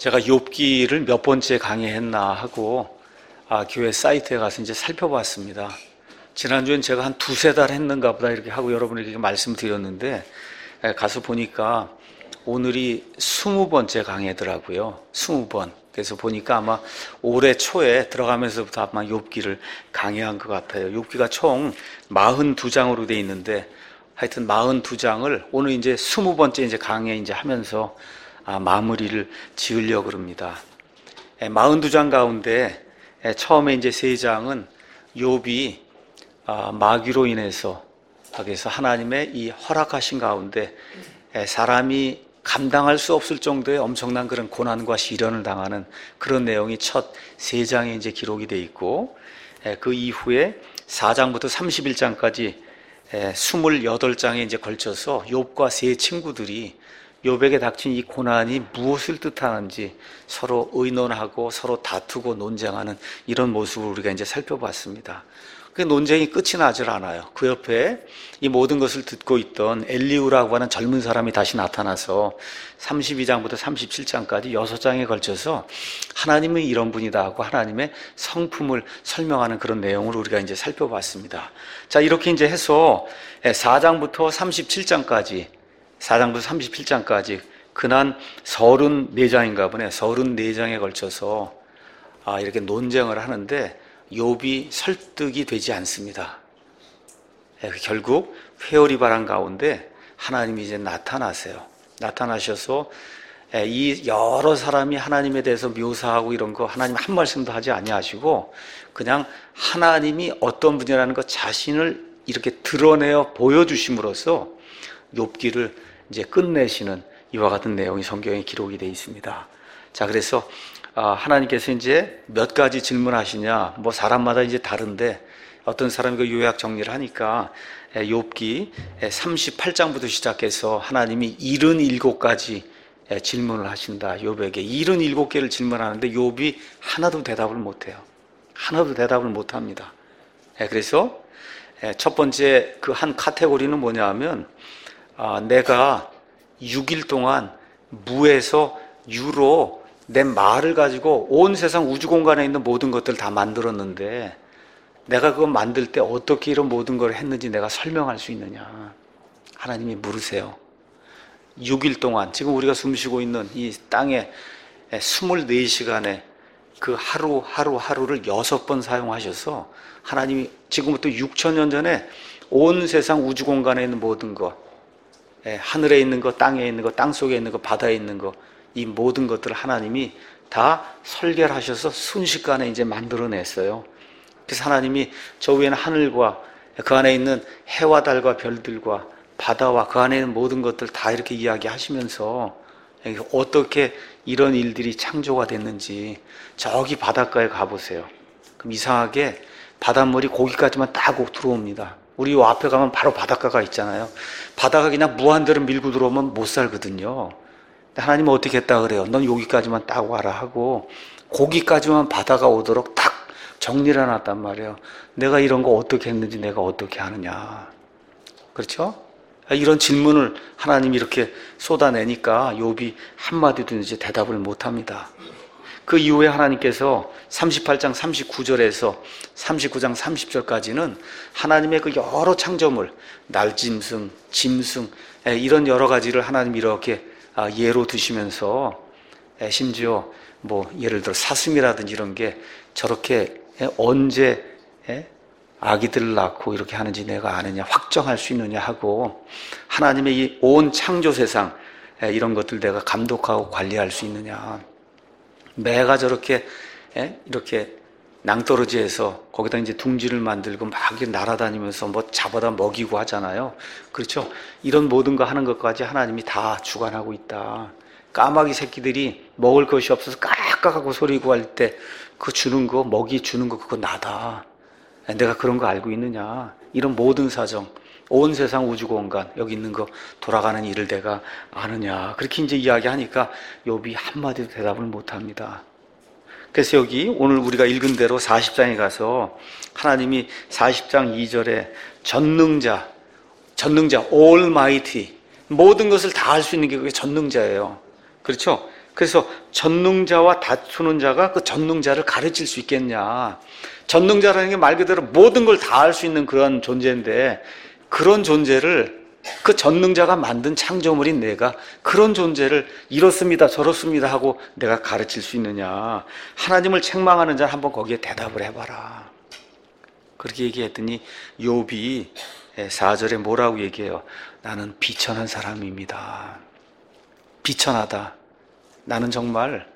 제가 욥기를 몇 번째 강의했나 하고 교회 사이트에 가서 이제 살펴봤습니다. 지난주엔 제가 한 두세 달 했는가 보다 이렇게 하고 여러분에게 말씀드렸는데 가서 보니까 오늘이 20번째 강의더라고요. 20번. 그래서 보니까 아마 올해 초에 들어가면서부터 아마 욥기를 강의한 것 같아요. 욥기가 총 42장으로 돼 있는데 하여튼 42장을 오늘 이제 20번째 이제 강의 이제 하면서 마무리를 지으려고 그럽니다. 42장 가운데 처음에 이제 3장은 욥이 마귀로 인해서 그래서 하나님의 이 허락하신 가운데 사람이 감당할 수 없을 정도의 엄청난 그런 고난과 시련을 당하는 그런 내용이 첫 3장에 이제 기록이 되어 있고, 그 이후에 4장부터 31장까지 28장에 이제 걸쳐서 욥과 세 친구들이 욥에게 닥친 이 고난이 무엇을 뜻하는지 서로 의논하고 서로 다투고 논쟁하는 이런 모습을 우리가 이제 살펴봤습니다. 그 논쟁이 끝이 나질 않아요. 그 옆에 이 모든 것을 듣고 있던 엘리후라고 하는 젊은 사람이 다시 나타나서 32장부터 37장까지 6장에 걸쳐서 하나님은 이런 분이다 하고 하나님의 성품을 설명하는 그런 내용을 우리가 이제 살펴봤습니다. 자, 이렇게 이제 해서 4장부터 37장까지 그난 34장인가 보네. 34장에 걸쳐서 이렇게 논쟁을 하는데 욥이 설득이 되지 않습니다. 결국 회오리 바람 가운데 하나님이 이제 나타나세요. 나타나셔서 이 여러 사람이 하나님에 대해서 묘사하고 이런 거 하나님 한 말씀도 하지 아니하시고 그냥 하나님이 어떤 분이라는 것 자신을 이렇게 드러내어 보여주심으로써 욥기를 이제 끝내시는 이와 같은 내용이 성경에 기록이 되어 있습니다. 자, 그래서 하나님께서 이제 몇 가지 질문하시냐, 뭐 사람마다 이제 다른데 어떤 사람이 그 요약 정리를 하니까 욥기 38장부터 시작해서 하나님이 77가지 질문을 하신다. 욥에게 77개를 질문하는데 욥이 하나도 대답을 못해요. 하나도 대답을 못합니다. 그래서 첫 번째 그 한 카테고리는 뭐냐 하면 내가 6일 동안 무에서 유로 내 말을 가지고 온 세상 우주 공간에 있는 모든 것들을 다 만들었는데 내가 그거 만들 때 어떻게 이런 모든 걸 했는지 내가 설명할 수 있느냐. 하나님이 물으세요. 6일 동안 지금 우리가 숨쉬고 있는 이 땅에 24시간에 그 하루를 6번 사용하셔서 하나님이 지금부터 6,000년 전에 온 세상 우주 공간에 있는 모든 것, 하늘에 있는 것, 땅에 있는 것, 땅 속에 있는 것, 바다에 있는 것, 이 모든 것들을 하나님이 다 설계를 하셔서 순식간에 이제 만들어냈어요. 그래서 하나님이 저 위에는 하늘과 그 안에 있는 해와 달과 별들과 바다와 그 안에 있는 모든 것들 다 이렇게 이야기하시면서 어떻게 이런 일들이 창조가 됐는지 저기 바닷가에 가보세요. 그럼 이상하게 바닷물이 거기까지만 딱 들어옵니다. 우리 요 앞에 가면 바로 바닷가가 있잖아요. 바다가 그냥 무한대로 밀고 들어오면 못 살거든요. 하나님은 어떻게 했다 그래요? 넌 여기까지만 딱 와라 하고 거기까지만 바다가 오도록 딱 정리를 해놨단 말이에요. 내가 이런 거 어떻게 했는지 내가 어떻게 하느냐. 그렇죠? 이런 질문을 하나님이 이렇게 쏟아내니까 욥이 한마디도 이제 대답을 못합니다. 그 이후에 하나님께서 38장 39절에서 39장 30절까지는 하나님의 그 여러 창조물, 날짐승, 짐승 이런 여러 가지를 하나님이 이렇게 예로 드시면서 심지어 뭐 예를 들어 사슴이라든지 이런 게 저렇게 언제 아기들을 낳고 이렇게 하는지 내가 아느냐, 확정할 수 있느냐 하고 하나님의 이 온 창조 세상 이런 것들 내가 감독하고 관리할 수 있느냐, 매가 저렇게 이렇게 낭떠러지에서 거기다 이제 둥지를 만들고 막 날아다니면서 뭐 잡아다 먹이고 하잖아요. 그렇죠? 이런 모든 거 하는 것까지 하나님이 다 주관하고 있다. 까마귀 새끼들이 먹을 것이 없어서 까까하고 소리고 할 때 그 주는 거, 먹이 주는 거 그거 나다. 내가 그런 거 알고 있느냐. 이런 모든 사정, 온 세상 우주 공간 여기 있는 거 돌아가는 일을 내가 아느냐. 그렇게 이제 이야기하니까 욥이 한마디도 대답을 못합니다. 그래서 여기 오늘 우리가 읽은 대로 40장에 가서 하나님이 40장 2절에 전능자, Almighty, 모든 것을 다 할 수 있는 게 그게 전능자예요. 그렇죠? 그래서 전능자와 다투는 자가 그 전능자를 가르칠 수 있겠냐. 전능자라는 게 말 그대로 모든 걸 다 할 수 있는 그런 존재인데, 그런 존재를, 그 전능자가 만든 창조물인 내가 그런 존재를 이렇습니다 저렇습니다 하고 내가 가르칠 수 있느냐. 하나님을 책망하는 자는 한번 거기에 대답을 해봐라. 그렇게 얘기했더니 욥이 4절에 뭐라고 얘기해요? 나는 비천한 사람입니다. 비천하다. 나는 정말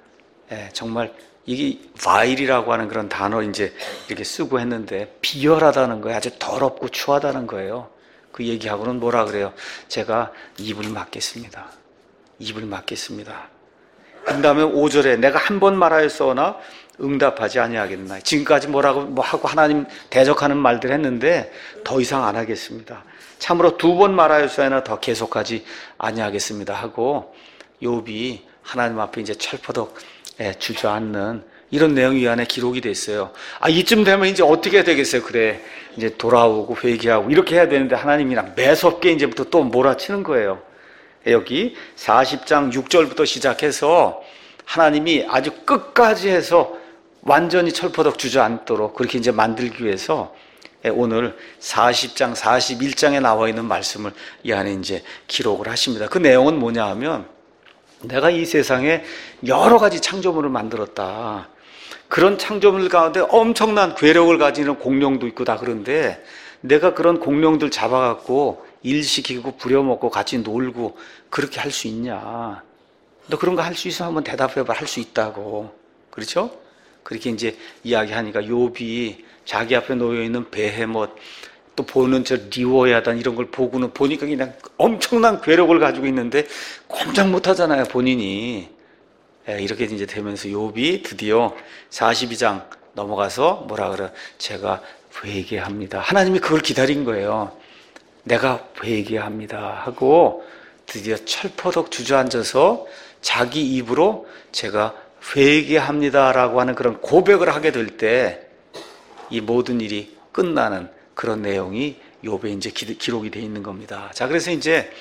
이게 vail이라고 하는 그런 단어 이제 이렇게 쓰고 했는데, 비열하다는 거예요. 아주 더럽고 추하다는 거예요. 그 얘기하고는 뭐라 그래요? 제가 입을 막겠습니다. 입을 막겠습니다. 그 다음에 5절에 내가 한 번 말하였으나 응답하지 아니하겠나. 지금까지 뭐라고 뭐 하고 하나님 대적하는 말들 했는데 더 이상 안 하겠습니다. 참으로 2번 말하였으나 더 계속하지 아니하겠습니다 하고 욥이 하나님 앞에 이제 철퍼덕 주저앉는 이런 내용이 이 안에 기록이 됐어요. 이쯤 되면 이제 어떻게 되겠어요? 그래, 이제 돌아오고 회개하고 이렇게 해야 되는데 하나님이랑 매섭게 이제부터 또 몰아치는 거예요. 여기 40장 6절부터 시작해서 하나님이 아주 끝까지 해서 완전히 철퍼덕 주저앉도록 그렇게 이제 만들기 위해서 오늘 40장, 41장에 나와 있는 말씀을 이 안에 이제 기록을 하십니다. 그 내용은 뭐냐 하면, 내가 이 세상에 여러 가지 창조물을 만들었다. 그런 창조물 가운데 엄청난 괴력을 가지는 공룡도 있고 다 그런데, 내가 그런 공룡들 잡아갖고 일시키고 부려먹고 같이 놀고 그렇게 할 수 있냐? 너 그런 거 할 수 있으면 한번 대답해봐. 할 수 있다고. 그렇죠? 그렇게 이제 이야기하니까 욥이 자기 앞에 놓여있는 베헤못, 또 보는 저 리워야단 이런 걸 보고는 보니까 그냥 엄청난 괴력을 가지고 있는데 꼼짝 못하잖아요, 본인이. 이렇게 이제 되면서 욥이 드디어 42장 넘어가서 뭐라 그래? 제가 회개합니다. 하나님이 그걸 기다린 거예요. 내가 회개합니다 하고 드디어 철퍼덕 주저앉아서 자기 입으로 제가 회개합니다라고 하는 그런 고백을 하게 될 때 이 모든 일이 끝나는 그런 내용이 욥에 이제 기록이 되어 있는 겁니다. 자, 그래서 이제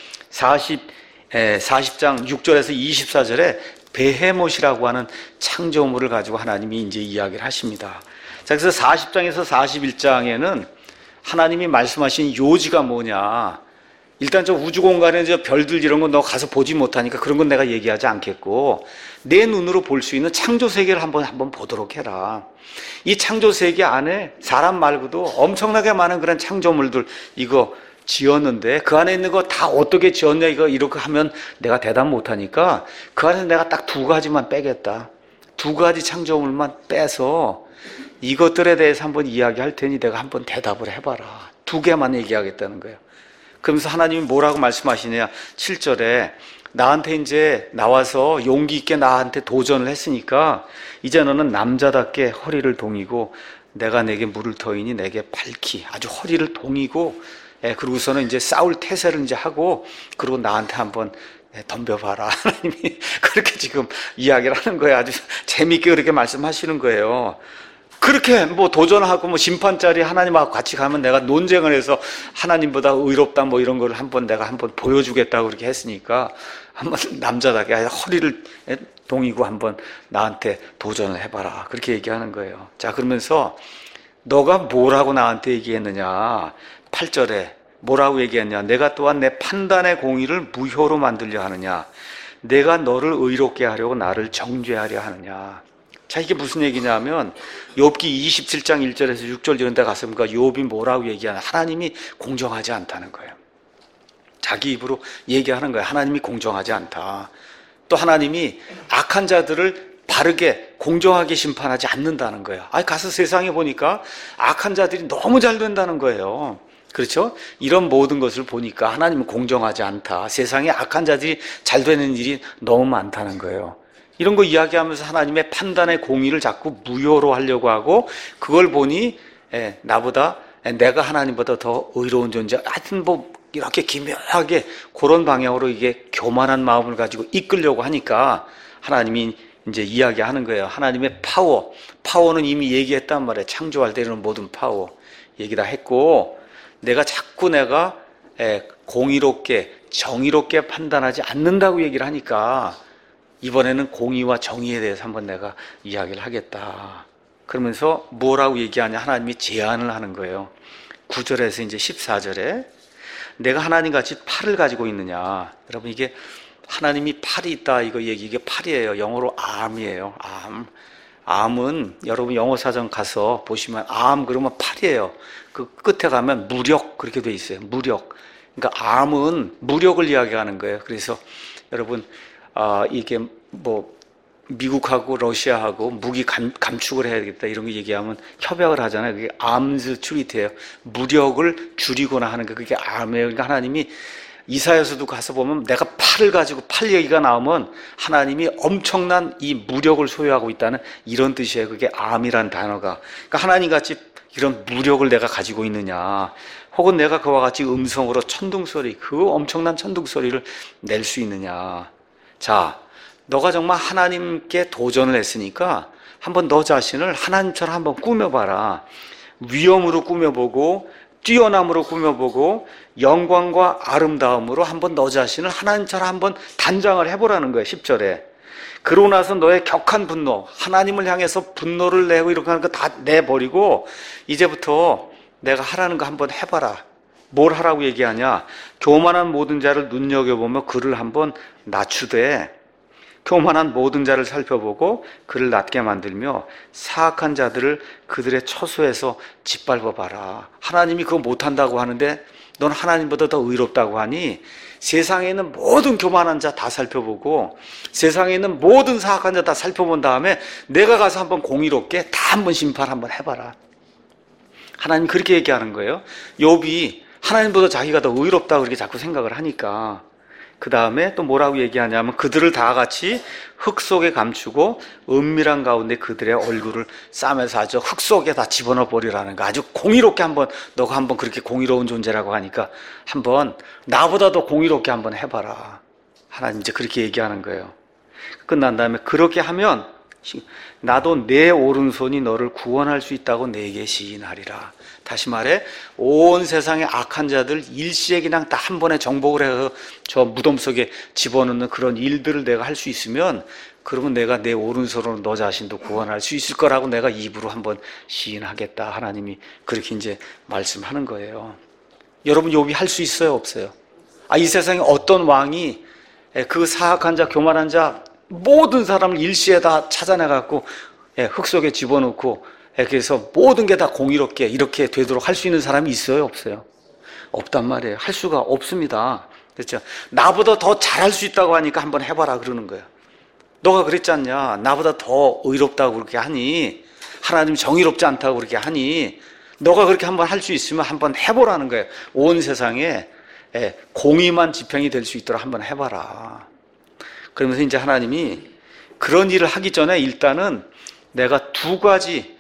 40장 6절에서 24절에 베헤못이라고 하는 창조물을 가지고 하나님이 이제 이야기를 하십니다. 자, 그래서 40장에서 41장에는 하나님이 말씀하신 요지가 뭐냐. 일단 저 우주 공간에 저 별들 이런 건 너 가서 보지 못하니까 그런 건 내가 얘기하지 않겠고, 내 눈으로 볼 수 있는 창조 세계를 한번 보도록 해라. 이 창조 세계 안에 사람 말고도 엄청나게 많은 그런 창조물들 이거 지었는데 그 안에 있는 거 다 어떻게 지었냐 이거 이렇게 하면 내가 대답 못하니까 그 안에서 내가 딱 2가지만 빼겠다. 2가지 창조물만 빼서 이것들에 대해서 한번 이야기할 테니 내가 한번 대답을 해봐라. 2개만 얘기하겠다는 거예요. 그러면서 하나님이 뭐라고 말씀하시냐. 7절에 나한테 이제 나와서 용기 있게 나한테 도전을 했으니까 이제 너는 남자답게 허리를 동이고 내가 내게 물을 터이니 내게 밝히 아주 허리를 동이고 그러고서는 이제 싸울 태세를 이제 하고 그리고 나한테 한번 덤벼봐라. 하나님이 그렇게 지금 이야기를 하는 거예요. 아주 재미있게 그렇게 말씀하시는 거예요. 그렇게 뭐 도전하고 뭐 심판자리 하나님하고 같이 가면 내가 논쟁을 해서 하나님보다 의롭다 뭐 이런 걸 내가 한번 보여주겠다고 그렇게 했으니까 한번 남자답게 허리를 동이고 한번 나한테 도전을 해봐라. 그렇게 얘기하는 거예요. 자, 그러면서 너가 뭐라고 나한테 얘기했느냐. 8절에 뭐라고 얘기했냐. 내가 또한 내 판단의 공의를 무효로 만들려 하느냐. 내가 너를 의롭게 하려고 나를 정죄하려 하느냐. 자, 이게 무슨 얘기냐면 욥기 27장 1절에서 6절 이런 데 갔으면 욥이 뭐라고 얘기하냐. 하나님이 공정하지 않다는 거예요. 자기 입으로 얘기하는 거예요. 하나님이 공정하지 않다. 또 하나님이 악한 자들을 바르게 공정하게 심판하지 않는다는 거예요. 가서 세상에 보니까 악한 자들이 너무 잘 된다는 거예요. 그렇죠? 이런 모든 것을 보니까 하나님은 공정하지 않다. 세상에 악한 자들이 잘 되는 일이 너무 많다는 거예요. 이런 거 이야기하면서 하나님의 판단의 공의를 자꾸 무효로 하려고 하고, 그걸 보니 내가 하나님보다 더 의로운 존재, 하여튼 뭐 이렇게 기묘하게 그런 방향으로 이게 교만한 마음을 가지고 이끌려고 하니까 하나님이 이제 이야기하는 거예요. 하나님의 파워는 이미 얘기했단 말이에요. 창조할 때 이런 모든 파워 얘기 다 했고, 내가 공의롭게 정의롭게 판단하지 않는다고 얘기를 하니까 이번에는 공의와 정의에 대해서 한번 내가 이야기를 하겠다. 그러면서 뭐라고 얘기하냐, 하나님이 제안을 하는 거예요. 9절에서 이제 14절에 내가 하나님같이 팔을 가지고 있느냐. 여러분, 이게 하나님이 팔이 있다 이거 얘기, 이게 팔이에요. 영어로 arm이에요. arm은 여러분 영어 사전 가서 보시면 arm 그러면 팔이에요. 그 끝에 가면 무력 그렇게 돼 있어요. 무력. 그러니까 arm은 무력을 이야기하는 거예요. 그래서 여러분 이게 뭐 미국하고 러시아하고 무기 감축을 해야겠다 이런 거 얘기하면 협약을 하잖아요. 그게 arms treaty예요. 무력을 줄이거나 하는 거, 그게 arm이에요. 그러니까 하나님이 이사야서도 가서 보면 내가 팔을 가지고 팔 얘기가 나오면 하나님이 엄청난 이 무력을 소유하고 있다는 이런 뜻이에요. 그게 arm이란 단어가. 그러니까 하나님같이 이런 무력을 내가 가지고 있느냐, 혹은 내가 그와 같이 음성으로 천둥소리, 그 엄청난 천둥소리를 낼 수 있느냐. 자, 너가 정말 하나님께 도전을 했으니까 한번 너 자신을 하나님처럼 한번 꾸며봐라. 위엄으로 꾸며보고 뛰어남으로 꾸며보고 영광과 아름다움으로 한번 너 자신을 하나님처럼 한번 단장을 해보라는 거예요. 10절에. 그러고 나서 너의 격한 분노, 하나님을 향해서 분노를 내고 이렇게 하는 거 다 내버리고 이제부터 내가 하라는 거 한번 해봐라. 뭘 하라고 얘기하냐? 교만한 모든 자를 눈여겨보며 그를 한번 낮추되, 교만한 모든 자를 살펴보고 그를 낮게 만들며 사악한 자들을 그들의 처소에서 짓밟아봐라. 하나님이 그거 못한다고 하는데 넌 하나님보다 더 의롭다고 하니 세상에 있는 모든 교만한 자 다 살펴보고 세상에 있는 모든 사악한 자 다 살펴본 다음에 내가 가서 한번 공의롭게 다 한번 심판 한번 해봐라. 하나님 그렇게 얘기하는 거예요. 욥이 하나님보다 자기가 더 의롭다고 그렇게 자꾸 생각을 하니까. 그 다음에 또 뭐라고 얘기하냐면 그들을 다 같이 흙 속에 감추고 은밀한 가운데 그들의 얼굴을 싸매서 아주 흙 속에 다 집어넣어 버리라는 거. 아주 공의롭게 한번, 너가 한번 그렇게 공의로운 존재라고 하니까 한번 나보다 더 공의롭게 한번 해봐라. 하나님 이제 그렇게 얘기하는 거예요. 끝난 다음에 그렇게 하면 나도 내 오른손이 너를 구원할 수 있다고 내게 시인하리라. 다시 말해 온 세상의 악한 자들 일시에 그냥 다 한 번에 정복을 해서 저 무덤 속에 집어넣는 그런 일들을 내가 할 수 있으면 그러면 내가 내 오른손으로 너 자신도 구원할 수 있을 거라고 내가 입으로 한번 시인하겠다. 하나님이 그렇게 이제 말씀하는 거예요. 여러분 욥이 할 수 있어요, 없어요? 이 세상에 어떤 왕이 그 사악한 자, 교만한 자 모든 사람을 일시에 다 찾아내갖고 흙 속에 집어넣고 그래서 모든 게 다 공의롭게 이렇게 되도록 할 수 있는 사람이 있어요, 없어요? 없단 말이에요. 할 수가 없습니다. 그렇죠? 나보다 더 잘할 수 있다고 하니까 한번 해봐라 그러는 거예요. 너가 그랬지 않냐? 나보다 더 의롭다고 그렇게 하니, 하나님 정의롭지 않다고 그렇게 하니, 너가 그렇게 한번 할 수 있으면 한번 해보라는 거예요. 온 세상에 공의만 지평이 될 수 있도록 한번 해봐라. 그러면서 이제 하나님이 그런 일을 하기 전에 일단은 내가 두 가지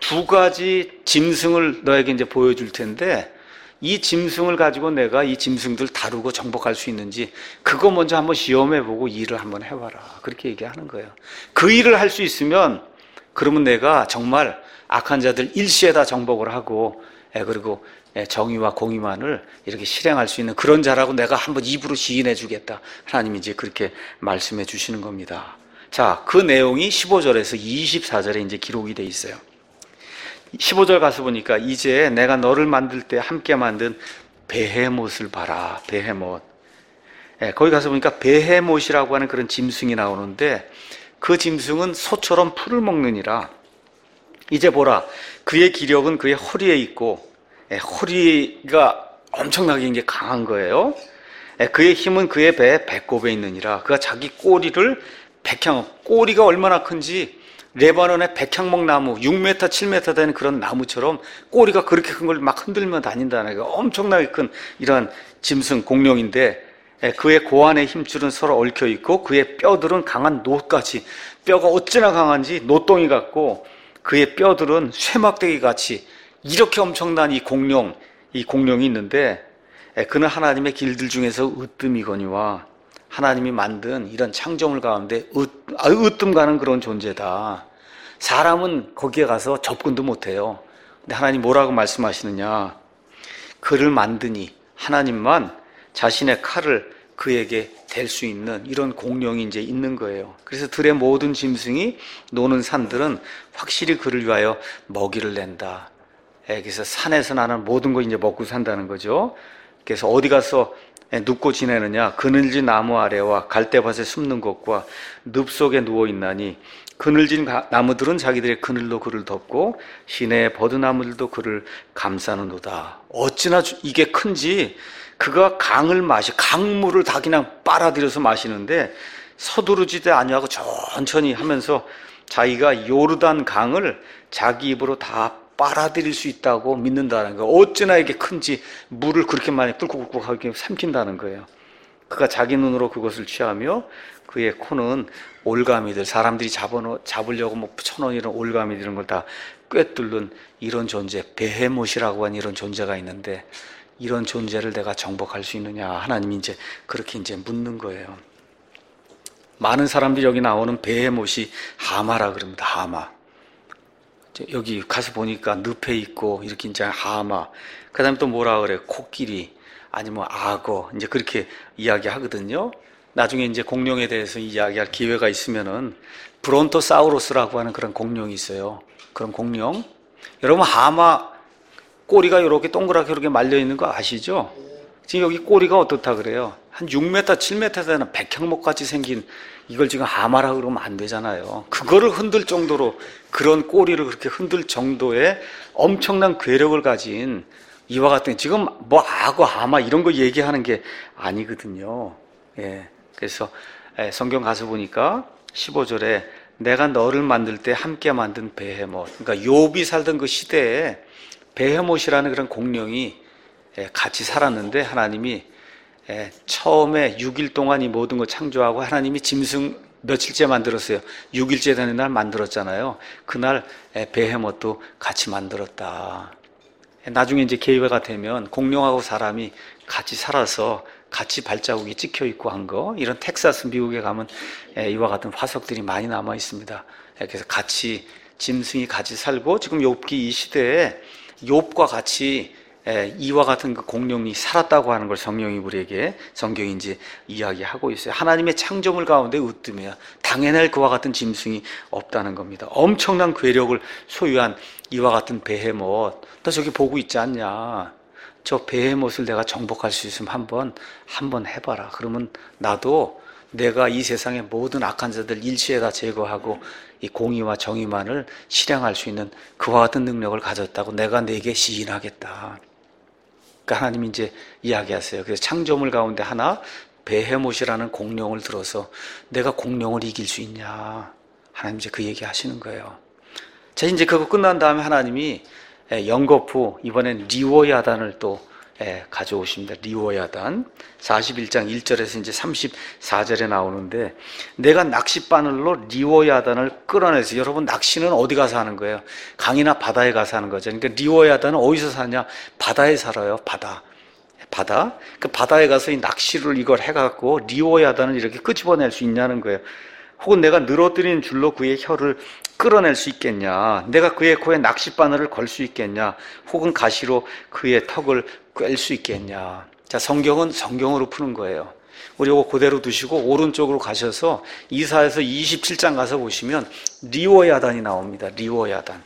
짐승을 너에게 이제 보여줄 텐데 이 짐승을 가지고 내가 이 짐승들 다루고 정복할 수 있는지 그거 먼저 한번 시험해보고 일을 한번 해봐라. 그렇게 얘기하는 거예요. 그 일을 할 수 있으면 그러면 내가 정말 악한 자들 일시에 다 정복을 하고 그리고 정의와 공의만을 이렇게 실행할 수 있는 그런 자라고 내가 한번 입으로 시인해 주겠다. 하나님이 이제 그렇게 말씀해 주시는 겁니다. 자, 그 내용이 15절에서 24절에 이제 기록이 돼 있어요. 15절 가서 보니까 이제 내가 너를 만들 때 함께 만든 베헤못을 봐라. 베헤못. 거기 가서 보니까 베헤못이라고 하는 그런 짐승이 나오는데 그 짐승은 소처럼 풀을 먹느니라. 이제 보라. 그의 기력은 그의 허리에 있고 허리가 엄청나게 이제 강한 거예요. 그의 힘은 그의 배에 배꼽에 있느니라. 그가 자기 꼬리를 꼬리가 얼마나 큰지 레바논의 백향목 나무 6m, 7m 되는 그런 나무처럼 꼬리가 그렇게 큰 걸 막 흔들며 다닌다는 거. 엄청나게 큰 이런 짐승 공룡인데 그의 고안의 힘줄은 서로 얽혀 있고 그의 뼈들은 강한 놋같이, 뼈가 어찌나 강한지 노동이 같고 그의 뼈들은 쇠막대기 같이, 이렇게 엄청난 이 공룡이 있는데 그는 하나님의 길들 중에서 으뜸이거니와 하나님이 만든 이런 창조물 가운데 으뜸 가는 그런 존재다. 사람은 거기에 가서 접근도 못해요. 근데 하나님 뭐라고 말씀하시느냐? 그를 만드니 하나님만 자신의 칼을 그에게 될 수 있는 이런 공룡이 이제 있는 거예요. 그래서 들의 모든 짐승이 노는 산들은 확실히 그를 위하여 먹이를 낸다. 그래서 산에서 나는 모든 거 이제 먹고 산다는 거죠. 그래서 어디 가서 눕고 지내느냐? 그늘진 나무 아래와 갈대밭에 숨는 곳과 늪 속에 누워 있나니 그늘진 나무들은 자기들의 그늘로 그를 덮고 시내의 버드나무들도 그를 감싸는도다. 어찌나 이게 큰지 그가 강물을 다 그냥 빨아들여서 마시는데 서두르지도 아니하고 천천히 하면서 자기가 요르단 강을 자기 입으로 다 빨아들일 수 있다고 믿는다는 거예요. 어찌나 이게 큰지 물을 그렇게 많이 꿀꺽꿀꺽하게 삼킨다는 거예요. 그가 자기 눈으로 그것을 취하며 그의 코는 올가미들, 사람들이 잡으려고 뭐 붙여놓은 이런 올가미들 이런 걸 다 꿰뚫는 이런 존재, 베헤못이라고 하는 이런 존재가 있는데 이런 존재를 내가 정복할 수 있느냐? 하나님이 이제 그렇게 이제 묻는 거예요. 많은 사람들이 여기 나오는 베헤못이 하마라 그럽니다. 하마. 여기 가서 보니까 늪에 있고 이렇게 이제 하마. 그다음에 또 뭐라 그래요? 코끼리 아니면 악어 이제 그렇게 이야기하거든요. 나중에 이제 공룡에 대해서 이야기할 기회가 있으면은 브론토사우루스라고 하는 그런 공룡이 있어요. 그런 공룡. 여러분 하마 꼬리가 이렇게 동그랗게 이렇게 말려 있는 거 아시죠? 지금 여기 꼬리가 어떻다 그래요? 한 6m, 7m 되는 백향목같이 생긴 이걸 지금 하마라 그러면 안 되잖아요. 그거를 흔들 정도로 그런 꼬리를 그렇게 흔들 정도의 엄청난 괴력을 가진 이와 같은 지금 뭐 악어, 하마 이런 거 얘기하는 게 아니거든요. 예. 그래서 성경 가서 보니까 15절에 내가 너를 만들 때 함께 만든 베헤못. 그러니까 욥이 살던 그 시대에 베헤못이라는 그런 공룡이 같이 살았는데 하나님이 처음에 6일 동안 이 모든 걸 창조하고 하나님이 짐승 며칠째 만들었어요. 6일째 되는 날 만들었잖아요. 그날 베헤못도 같이 만들었다. 나중에 이제 계획가 되면 공룡하고 사람이 같이 살아서 같이 발자국이 찍혀 있고 한 거, 이런 텍사스 미국에 가면 이와 같은 화석들이 많이 남아 있습니다. 그래서 같이 짐승이 같이 살고 지금 욥기 이 시대에 욥과 같이 이와 같은 그 공룡이 살았다고 하는 걸 성경이 우리에게 성경이 이제 이야기하고 있어요. 하나님의 창조물 가운데 으뜸이야. 당해낼 그와 같은 짐승이 없다는 겁니다. 엄청난 괴력을 소유한 이와 같은 베헤못. 너 저기 보고 있지 않냐? 저 베헤못을 내가 정복할 수 있으면 한번 해봐라. 그러면 나도 내가 이 세상의 모든 악한 자들 일시에 다 제거하고 이 공의와 정의만을 실행할 수 있는 그와 같은 능력을 가졌다고 내가 내게 시인하겠다. 그러니까 하나님이 이제 이야기하세요. 그래서 창조물 가운데 하나 베헤못이라는 공룡을 들어서 내가 공룡을 이길 수 있냐? 하나님 이제 그 얘기 하시는 거예요. 자, 이제 그거 끝난 다음에 하나님이 연거푸 이번엔 리워야단을 또 가져오십니다. 리워야단 41장 1절에서 이제 34절에 나오는데 내가 낚싯바늘로 리워야단을 끌어내서 여러분 낚시는 어디 가서 하는 거예요? 강이나 바다에 가서 하는 거죠. 그러니까 리워야단은 어디서 사냐? 바다에 살아요. 바다. 그 바다에 가서 이 낚시를 이걸 해갖고 리워야단을 이렇게 끄집어낼 수 있냐는 거예요. 혹은 내가 늘어뜨린 줄로 그의 혀를 끌어낼 수 있겠냐? 내가 그의 코에 낚싯바늘을 걸 수 있겠냐? 혹은 가시로 그의 턱을 꿰 수 있겠냐? 자, 성경은 성경으로 푸는 거예요. 우리 이거 그대로 두시고 오른쪽으로 가셔서 이사야서 27장 가서 보시면 리워야단이 나옵니다. 리워야단.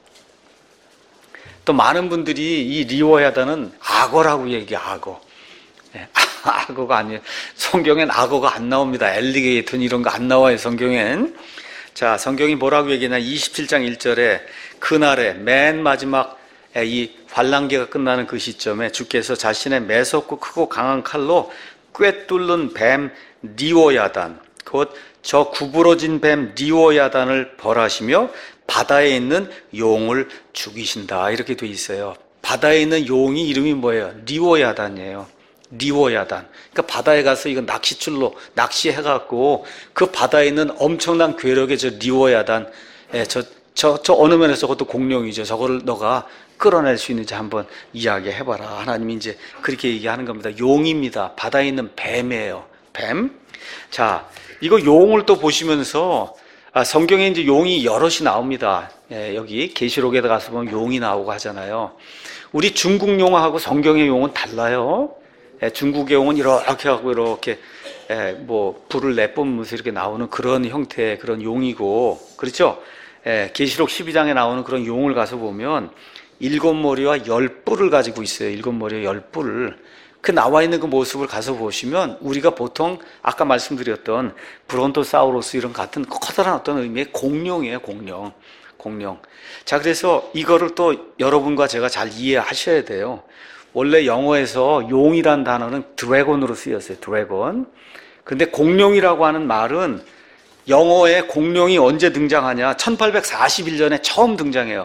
또 많은 분들이 이 리워야단은 악어라고 얘기해요. 악어. 악어가 아니에요. 성경엔 악어가 안 나옵니다. 엘리게이터 이런 거 안 나와요. 성경엔. 자, 성경이 뭐라고 얘기하냐? 27장 1절에 그날에 맨 마지막 이 환란기가 끝나는 그 시점에 주께서 자신의 매섭고 크고 강한 칼로 꿰뚫는 뱀 리워야단, 곧 저 구부러진 뱀 리워야단을 벌하시며 바다에 있는 용을 죽이신다. 이렇게 돼 있어요. 바다에 있는 용이 이름이 뭐예요? 리워야단이에요. 리워야단. 그러니까 바다에 가서 이거 낚싯줄로 낚시해갖고 그 바다에 있는 엄청난 괴력의 저 리워야단, 저 어느 면에서 그것도 공룡이죠. 저거를 너가 끌어낼 수 있는지 한번 이야기해봐라. 하나님이 이제 그렇게 얘기하는 겁니다. 용입니다. 바다에 있는 뱀이에요. 뱀. 자, 이거 용을 또 보시면서 성경에 이제 용이 여럿이 나옵니다. 여기 계시록에 가서 보면 용이 나오고 하잖아요. 우리 중국 용하고 성경의 용은 달라요. 중국의 용은 이렇게 하고 이렇게 뭐 불을 내뿜으면서 이렇게 나오는 그런 형태의 그런 용이고, 그렇죠? 계시록 12장에 나오는 그런 용을 가서 보면 7머리와 10뿔을 가지고 있어요. 7머리와 10뿔을. 그 나와 있는 그 모습을 가서 보시면 우리가 보통 아까 말씀드렸던 브론토사우루스 이런 같은 커다란 어떤 의미의 공룡이에요. 공룡. 자, 그래서 이거를 또 여러분과 제가 잘 이해하셔야 돼요. 원래 영어에서 용이란 단어는 드래곤으로 쓰였어요. 드래곤. 근데 공룡이라고 하는 말은 영어에 공룡이 언제 등장하냐? 1841년에 처음 등장해요.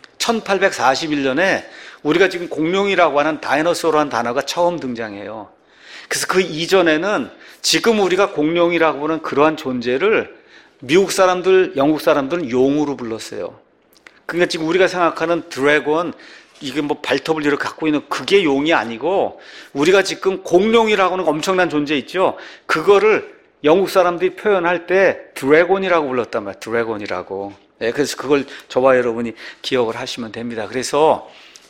1841년에 우리가 지금 공룡이라고 하는 다이너소어라는 단어가 처음 등장해요. 그래서 그 이전에는 지금 우리가 공룡이라고 하는 그러한 존재를 미국 사람들, 영국 사람들은 용으로 불렀어요. 그러니까 지금 우리가 생각하는 드래곤, 이게 뭐 발톱을 이렇게 갖고 있는 그게 용이 아니고, 우리가 지금 공룡이라고 하는 엄청난 존재 있죠? 그거를 영국 사람들이 표현할 때 드래곤이라고 불렀단 말이에요. 드래곤이라고. 그래서 그걸 저와 여러분이 기억을 하시면 됩니다. 그래서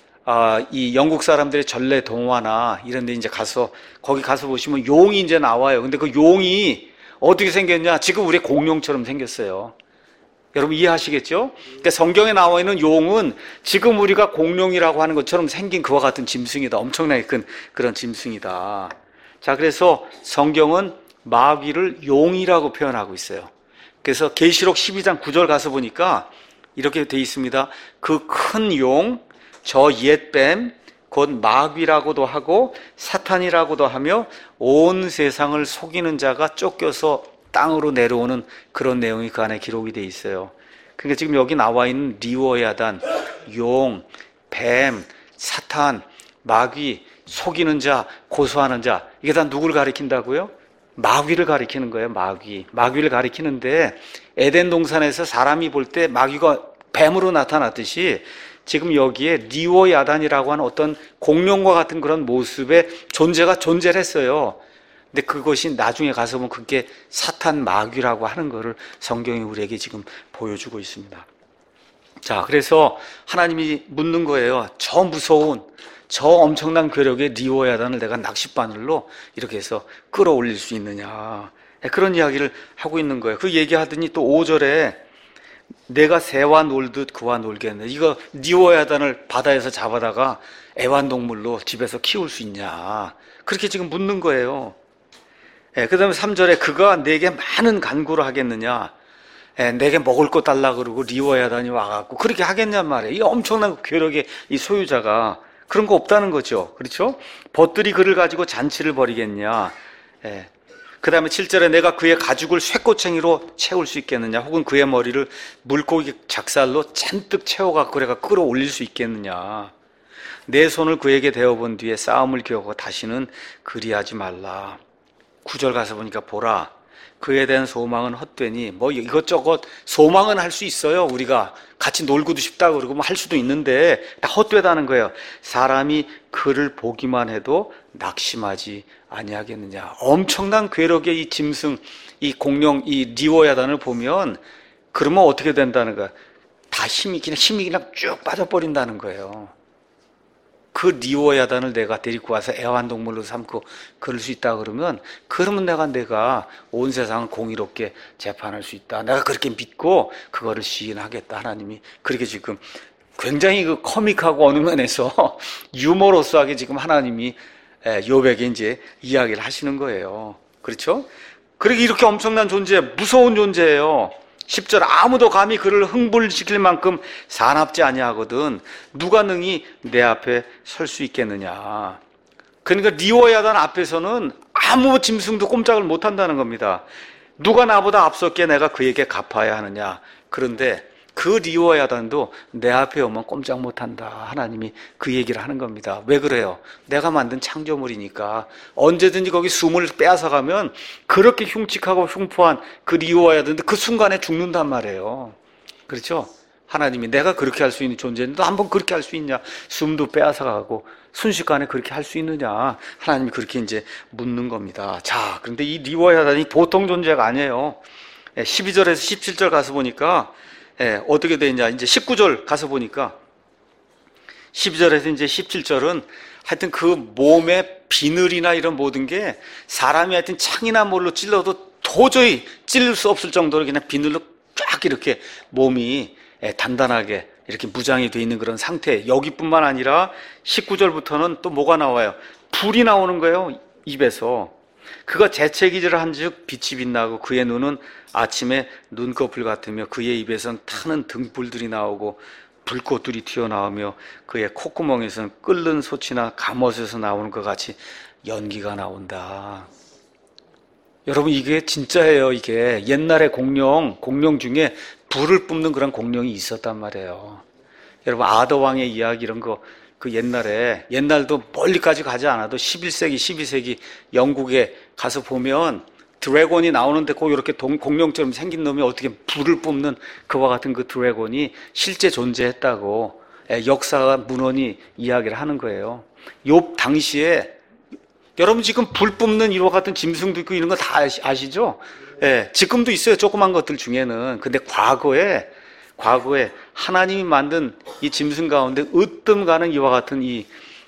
이 영국 사람들의 전래 동화나 이런 데 이제 거기 가서 보시면 용이 이제 나와요. 근데 그 용이 어떻게 생겼냐? 지금 우리 공룡처럼 생겼어요. 여러분 이해하시겠죠? 그러니까 성경에 나와 있는 용은 지금 우리가 공룡이라고 하는 것처럼 생긴 그와 같은 짐승이다. 엄청나게 큰 그런 짐승이다. 자, 그래서 성경은 마귀를 용이라고 표현하고 있어요. 그래서 계시록 12장 9절 가서 보니까 이렇게 돼 있습니다. 그 큰 용, 저 옛뱀, 곧 마귀라고도 하고 사탄이라고도 하며 온 세상을 속이는 자가 쫓겨서 땅으로 내려오는 그런 내용이 그 안에 기록이 돼 있어요. 그러니까 지금 여기 나와 있는 리워야단, 용, 뱀, 사탄, 마귀, 속이는 자, 고소하는 자, 이게 다 누굴 가리킨다고요? 마귀를 가리키는 거예요. 마귀를 가리키는데 에덴 동산에서 사람이 볼 때 마귀가 뱀으로 나타났듯이 지금 여기에 리워야단이라고 하는 어떤 공룡과 같은 그런 모습의 존재가 존재를 했어요. 근데 그것이 나중에 가서 보면 그게 사탄 마귀라고 하는 것을 성경이 우리에게 지금 보여주고 있습니다. 자, 그래서 하나님이 묻는 거예요. 저 무서운, 저 엄청난 괴력의 리워야단을 내가 낚싯바늘로 이렇게 해서 끌어올릴 수 있느냐. 그런 이야기를 하고 있는 거예요. 그 얘기하더니 또 5절에 내가 새와 놀듯 그와 놀겠네. 이거 리워야단을 바다에서 잡아다가 애완동물로 집에서 키울 수 있냐. 그렇게 지금 묻는 거예요. 그 다음에 3절에 그가 내게 많은 간구를 하겠느냐. 내게 먹을 거 달라 그러고 리워야단이 와갖고 그렇게 하겠냔 말이에요. 이 엄청난 괴력의 이 소유자가 그런 거 없다는 거죠. 그렇죠? 벗들이 그를 가지고 잔치를 벌이겠냐. 그 다음에 7절에 내가 그의 가죽을 쇠꼬챙이로 채울 수 있겠느냐. 혹은 그의 머리를 물고기 작살로 잔뜩 채워갖고 그래가 끌어올릴 수 있겠느냐. 내 손을 그에게 대어본 뒤에 싸움을 기억하고 다시는 그리하지 말라. 9절 가서 보니까 보라. 그에 대한 소망은 헛되니 뭐 이것저것 소망은 할 수 있어요. 우리가 같이 놀고도 싶다 그러고 뭐 할 수도 있는데 다 헛되다는 거예요. 사람이 그를 보기만 해도 낙심하지 아니하겠느냐. 엄청난 괴력의 이 짐승, 이 공룡, 이 리워야단을 보면 그러면 어떻게 된다는 거야? 다 힘이 그냥 쭉 빠져버린다는 거예요. 그 리워야단을 내가 데리고 와서 애완동물로 삼고 그럴 수 있다 그러면 내가 온 세상을 공의롭게 재판할 수 있다. 내가 그렇게 믿고 그거를 시인하겠다. 하나님이 그렇게 지금 굉장히 그 코믹하고 어느 면에서 유머러스하게 지금 하나님이 욥에게 이제 이야기를 하시는 거예요. 그렇죠? 그러게 이렇게 엄청난 존재, 무서운 존재예요. 10절 아무도 감히 그를 흥분시킬 만큼 사납지 아니하거든 누가 능히 내 앞에 설 수 있겠느냐. 그러니까 리워야단 앞에서는 아무 짐승도 꼼짝을 못한다는 겁니다. 누가 나보다 앞섰기에 내가 그에게 갚아야 하느냐. 그런데 그 리워야단도 내 앞에 오면 꼼짝 못한다. 하나님이 그 얘기를 하는 겁니다. 왜 그래요? 내가 만든 창조물이니까 언제든지 거기 숨을 빼앗아가면 그렇게 흉측하고 흉포한 그 리워야단도 그 순간에 죽는단 말이에요. 그렇죠? 하나님이 내가 그렇게 할 수 있는 존재인데 너 한번 그렇게 할 수 있냐? 숨도 빼앗아가고 순식간에 그렇게 할 수 있느냐? 하나님이 그렇게 이제 묻는 겁니다. 자, 그런데 이 리워야단이 보통 존재가 아니에요. 12절에서 17절 가서 보니까 어떻게 되냐. 이제 19절 가서 보니까 12절에서 이제 17절은 하여튼 그 몸의 비늘이나 이런 모든 게 사람이 하여튼 창이나 뭘로 찔러도 도저히 찔릴 수 없을 정도로 그냥 비늘로 쫙 이렇게 몸이 단단하게 이렇게 무장이 돼 있는 그런 상태. 여기뿐만 아니라 19절부터는 또 뭐가 나와요? 불이 나오는 거예요, 입에서. 그가 재채기질을 한즉 빛이 빛나고 그의 눈은 아침에 눈꺼풀 같으며 그의 입에선 타는 등불들이 나오고 불꽃들이 튀어나오며 그의 콧구멍에서는 끓는 솥이나 갑옷에서 나오는 것 같이 연기가 나온다. 여러분, 이게 진짜예요. 이게 옛날에 공룡 중에 불을 뿜는 그런 공룡이 있었단 말이에요. 여러분, 아더왕의 이야기 이런 거 그 옛날도 멀리까지 가지 않아도 11세기 12세기 영국에 가서 보면 드래곤이 나오는데 꼭 이렇게 공룡처럼 생긴 놈이 어떻게 불을 뿜는 그와 같은 그 드래곤이 실제 존재했다고 역사가 문헌이 이야기를 하는 거예요. 욥 당시에 여러분 지금 불 뿜는 이와 같은 짐승도 있고 이런 거 다 아시죠? 지금도 있어요. 조그만 것들 중에는. 근데 과거에 하나님이 만든 이 짐승 가운데 으뜸 가는 이와 같은 이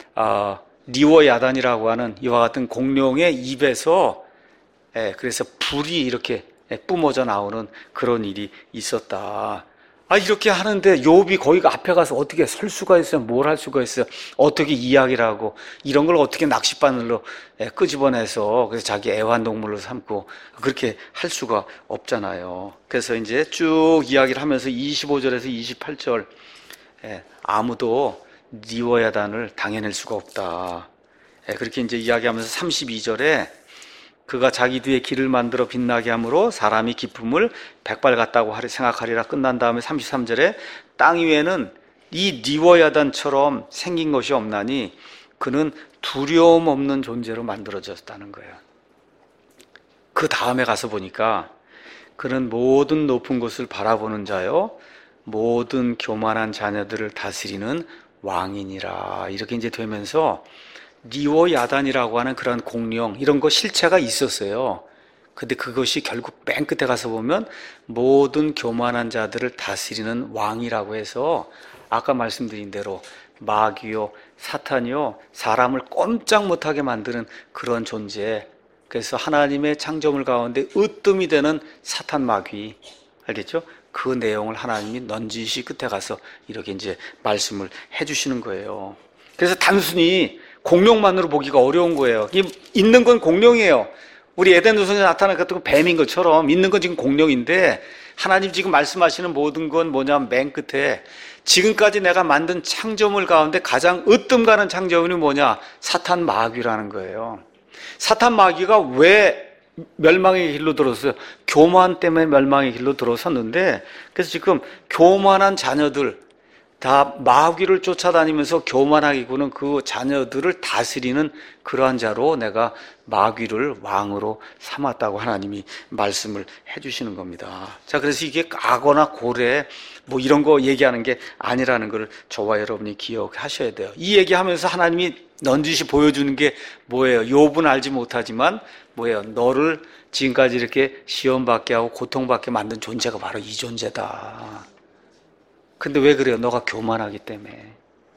리워야단이라고 하는 이와 같은 공룡의 입에서 그래서 불이 이렇게 뿜어져 나오는 그런 일이 있었다. 이렇게 하는데 욥이 거기 앞에 가서 어떻게 설 수가 있어요? 뭘 할 수가 있어요? 어떻게 이야기를 하고 이런 걸 어떻게 낚싯바늘로 끄집어내서 그래서 자기 애완동물로 삼고 그렇게 할 수가 없잖아요. 그래서 이제 쭉 이야기를 하면서 25절에서 28절 아무도 리워야단을 당해낼 수가 없다. 그렇게 이제 이야기하면서 32절에 그가 자기 뒤에 길을 만들어 빛나게 함으로 사람이 기쁨을 백발 같다고 생각하리라 끝난 다음에 33절에 땅 위에는 이 리워야단처럼 생긴 것이 없나니 그는 두려움 없는 존재로 만들어졌다는 거예요. 그 다음에 가서 보니까 그는 모든 높은 곳을 바라보는 자요 모든 교만한 자녀들을 다스리는 왕이니라. 이렇게 이제 되면서 리워야단이라고 하는 그런 공룡 이런 거 실체가 있었어요. 근데 그것이 결국 맨 끝에 가서 보면 모든 교만한 자들을 다스리는 왕이라고 해서 아까 말씀드린 대로 마귀요 사탄이요 사람을 꼼짝 못하게 만드는 그런 존재. 그래서 하나님의 창조물 가운데 으뜸이 되는 사탄 마귀, 알겠죠? 그 내용을 하나님이 넌지시 끝에 가서 이렇게 이제 말씀을 해주시는 거예요. 그래서 단순히 공룡만으로 보기가 어려운 거예요. 있는 건 공룡이에요. 우리 에덴 동산에 나타난 것도 뱀인 것처럼 있는 건 지금 공룡인데 하나님 지금 말씀하시는 모든 건 뭐냐면 맨 끝에 지금까지 내가 만든 창조물 가운데 가장 으뜸 가는 창조물이 뭐냐? 사탄 마귀라는 거예요. 사탄 마귀가 왜 멸망의 길로 들어섰어요? 교만 때문에 멸망의 길로 들어섰는데 그래서 지금 교만한 자녀들 다 마귀를 쫓아다니면서 교만하게 구는 그 자녀들을 다스리는 그러한 자로 내가 마귀를 왕으로 삼았다고 하나님이 말씀을 해주시는 겁니다. 자, 그래서 이게 악어나 고래 뭐 이런 거 얘기하는 게 아니라는 걸 저와 여러분이 기억하셔야 돼요. 이 얘기하면서 하나님이 넌지시 보여주는 게 뭐예요? 욥은 알지 못하지만 뭐예요? 너를 지금까지 이렇게 시험받게 하고 고통받게 만든 존재가 바로 이 존재다. 근데 왜 그래요? 너가 교만하기 때문에.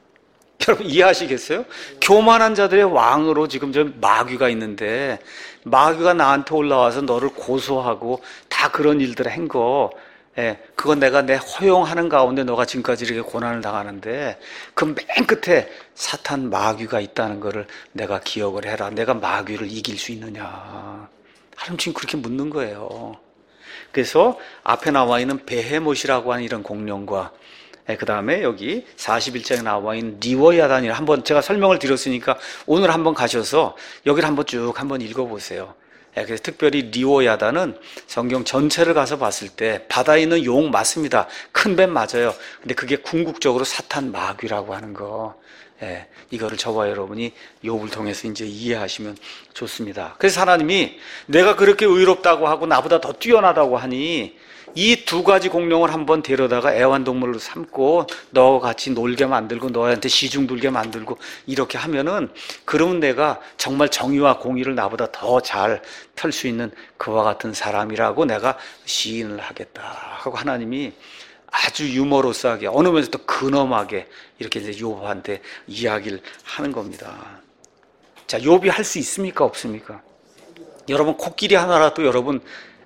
여러분 이해하시겠어요? 교만한 자들의 왕으로 지금 저 마귀가 있는데 마귀가 나한테 올라와서 너를 고소하고 다 그런 일들을 한 거 그건 내가 내 허용하는 가운데 너가 지금까지 이렇게 고난을 당하는데 그 맨 끝에 사탄 마귀가 있다는 거를 내가 기억을 해라. 내가 마귀를 이길 수 있느냐. 하나님 지금 그렇게 묻는 거예요. 그래서 앞에 나와 있는 베헤못이라고 하는 이런 공룡과 그 다음에 여기 41장에 나와 있는 리워야단이라 한번 제가 설명을 드렸으니까 오늘 한번 가셔서 여기를 한번 쭉 한번 읽어보세요. 그래서 특별히 리워야단은 성경 전체를 가서 봤을 때 바다에 있는 용 맞습니다. 큰 뱀 맞아요. 근데 그게 궁극적으로 사탄 마귀라고 하는 거. 이거를 저와 여러분이 욥을 통해서 이제 이해하시면 좋습니다. 그래서 하나님이 내가 그렇게 의롭다고 하고 나보다 더 뛰어나다고 하니 이 두 가지 공룡을 한번 데려다가 애완동물로 삼고 너와 같이 놀게 만들고 너한테 시중 들게 만들고 이렇게 하면은 그러면 내가 정말 정의와 공의를 나보다 더 잘 펼 수 있는 그와 같은 사람이라고 내가 시인을 하겠다 하고 하나님이 아주 유머러스하게 어느 면에서 또 근엄하게 이렇게 이제 욥한테 이야기를 하는 겁니다. 자, 욥이 할 수 있습니까? 없습니까? 여러분, 코끼리 하나라도 여러분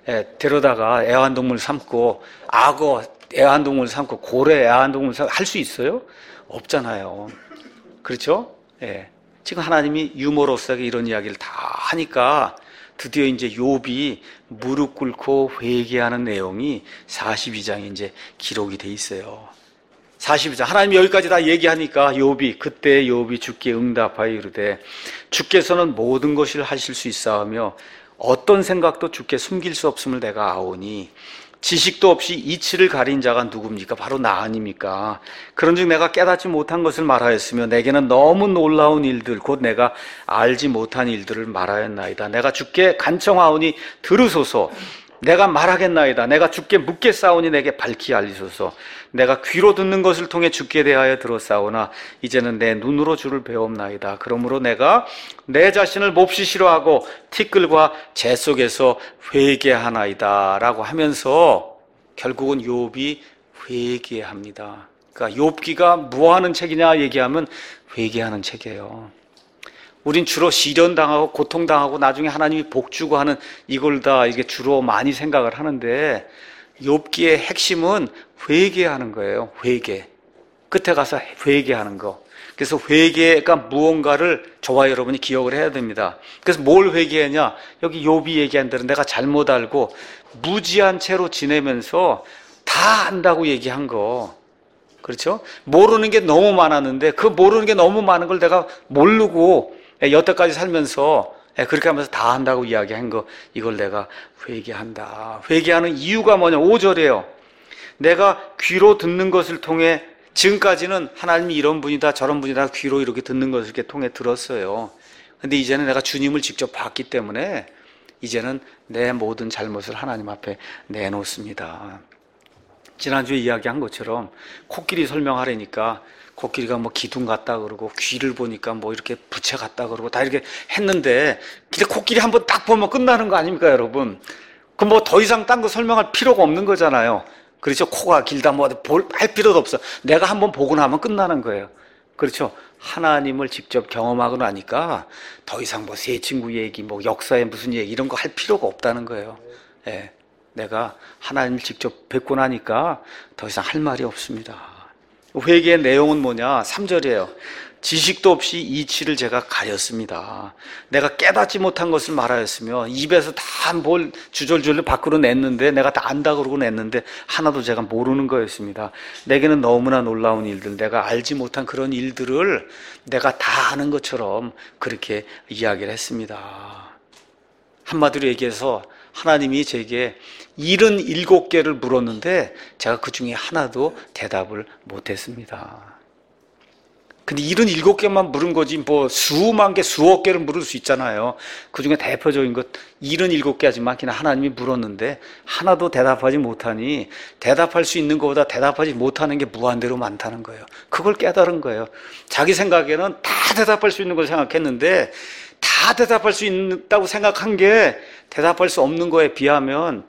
데려다가 애완동물 삼고, 악어 애완동물 삼고, 고래 애완동물 삼고 할 수 있어요? 없잖아요. 그렇죠? 예. 지금 하나님이 유머러스하게 이런 이야기를 다 하니까 드디어 이제 욥이 무릎 꿇고 회개하는 내용이 42장에 이제 기록이 돼 있어요. 42장. 하나님이 여기까지 다 얘기하니까 그때 욥이 주께 응답하여 이르되 주께서는 모든 것을 하실 수 있사오며 어떤 생각도 주께 숨길 수 없음을 내가 아오니 지식도 없이 이치를 가린 자가 누굽니까? 바로 나 아닙니까? 그런즉 내가 깨닫지 못한 것을 말하였으며 내게는 너무 놀라운 일들 곧 내가 알지 못한 일들을 말하였나이다. 내가 주께 간청하오니 들으소서. 내가 말하겠나이다. 내가 주께 묻겠사오니 내게 밝히 알리소서. 내가 귀로 듣는 것을 통해 주께 대하여 들었사오나 이제는 내 눈으로 주를 배움나이다. 그러므로 내가 내 자신을 몹시 싫어하고 티끌과 재 속에서 회개하나이다 라고 하면서 결국은 욥이 회개합니다. 그러니까 욥기가 뭐하는 책이냐 얘기하면 회개하는 책이에요. 우린 주로 시련당하고 고통당하고 나중에 하나님이 복주고 하는 이걸 다 이게 주로 많이 생각을 하는데 욥기의 핵심은 회개하는 거예요. 회개. 끝에 가서 회개하는 거. 그래서 회개가 무언가를 저와 여러분이 기억을 해야 됩니다. 그래서 뭘 회개하냐? 여기 욥이 얘기한 대로 내가 잘못 알고 무지한 채로 지내면서 다 안다고 얘기한 거. 그렇죠? 모르는 게 너무 많았는데 그 모르는 게 너무 많은 걸 내가 모르고 여태까지 살면서 그렇게 하면서 다 한다고 이야기한 거, 이걸 내가 회개한다. 회개하는 이유가 뭐냐? 5절이에요. 내가 귀로 듣는 것을 통해 지금까지는 하나님이 이런 분이다 저런 분이다 귀로 이렇게 듣는 것을 이렇게 통해 들었어요. 근데 이제는 내가 주님을 직접 봤기 때문에 이제는 내 모든 잘못을 하나님 앞에 내놓습니다. 지난주에 이야기한 것처럼 코끼리 설명하려니까 코끼리가 뭐 기둥 같다 그러고 귀를 보니까 뭐 이렇게 부채 같다 그러고 다 이렇게 했는데 근데 코끼리 한번 딱 보면 끝나는 거 아닙니까, 여러분? 그럼 뭐 더 이상 딴 거 설명할 필요가 없는 거잖아요. 그렇죠? 코가 길다 뭐 할 필요도 없어. 내가 한번 보고 나면 끝나는 거예요. 그렇죠? 하나님을 직접 경험하고 나니까 더 이상 뭐 새 친구 얘기, 뭐 역사에 무슨 얘기 이런 거 할 필요가 없다는 거예요. 예. 내가 하나님을 직접 뵙고 나니까 더 이상 할 말이 없습니다. 회개의 내용은 뭐냐? 3절이에요. 지식도 없이 이치를 제가 가렸습니다. 내가 깨닫지 못한 것을 말하였으며 입에서 다 뭘 주절주절 밖으로 냈는데 내가 다 안다 그러고 냈는데 하나도 제가 모르는 거였습니다. 내게는 너무나 놀라운 일들, 내가 알지 못한 그런 일들을 내가 다 아는 것처럼 그렇게 이야기를 했습니다. 한마디로 얘기해서 하나님이 제게 77개를 물었는데 제가 그 중에 하나도 대답을 못했습니다. 근데 77개만 물은 거지 뭐 수만 개, 수억 개를 물을 수 있잖아요. 그 중에 대표적인 것 77개지만 그냥 하나님이 물었는데 하나도 대답하지 못하니 대답할 수 있는 것보다 대답하지 못하는 게 무한대로 많다는 거예요. 그걸 깨달은 거예요. 자기 생각에는 다 대답할 수 있는 걸 생각했는데 다 대답할 수 있다고 생각한 게 대답할 수 없는 거에 비하면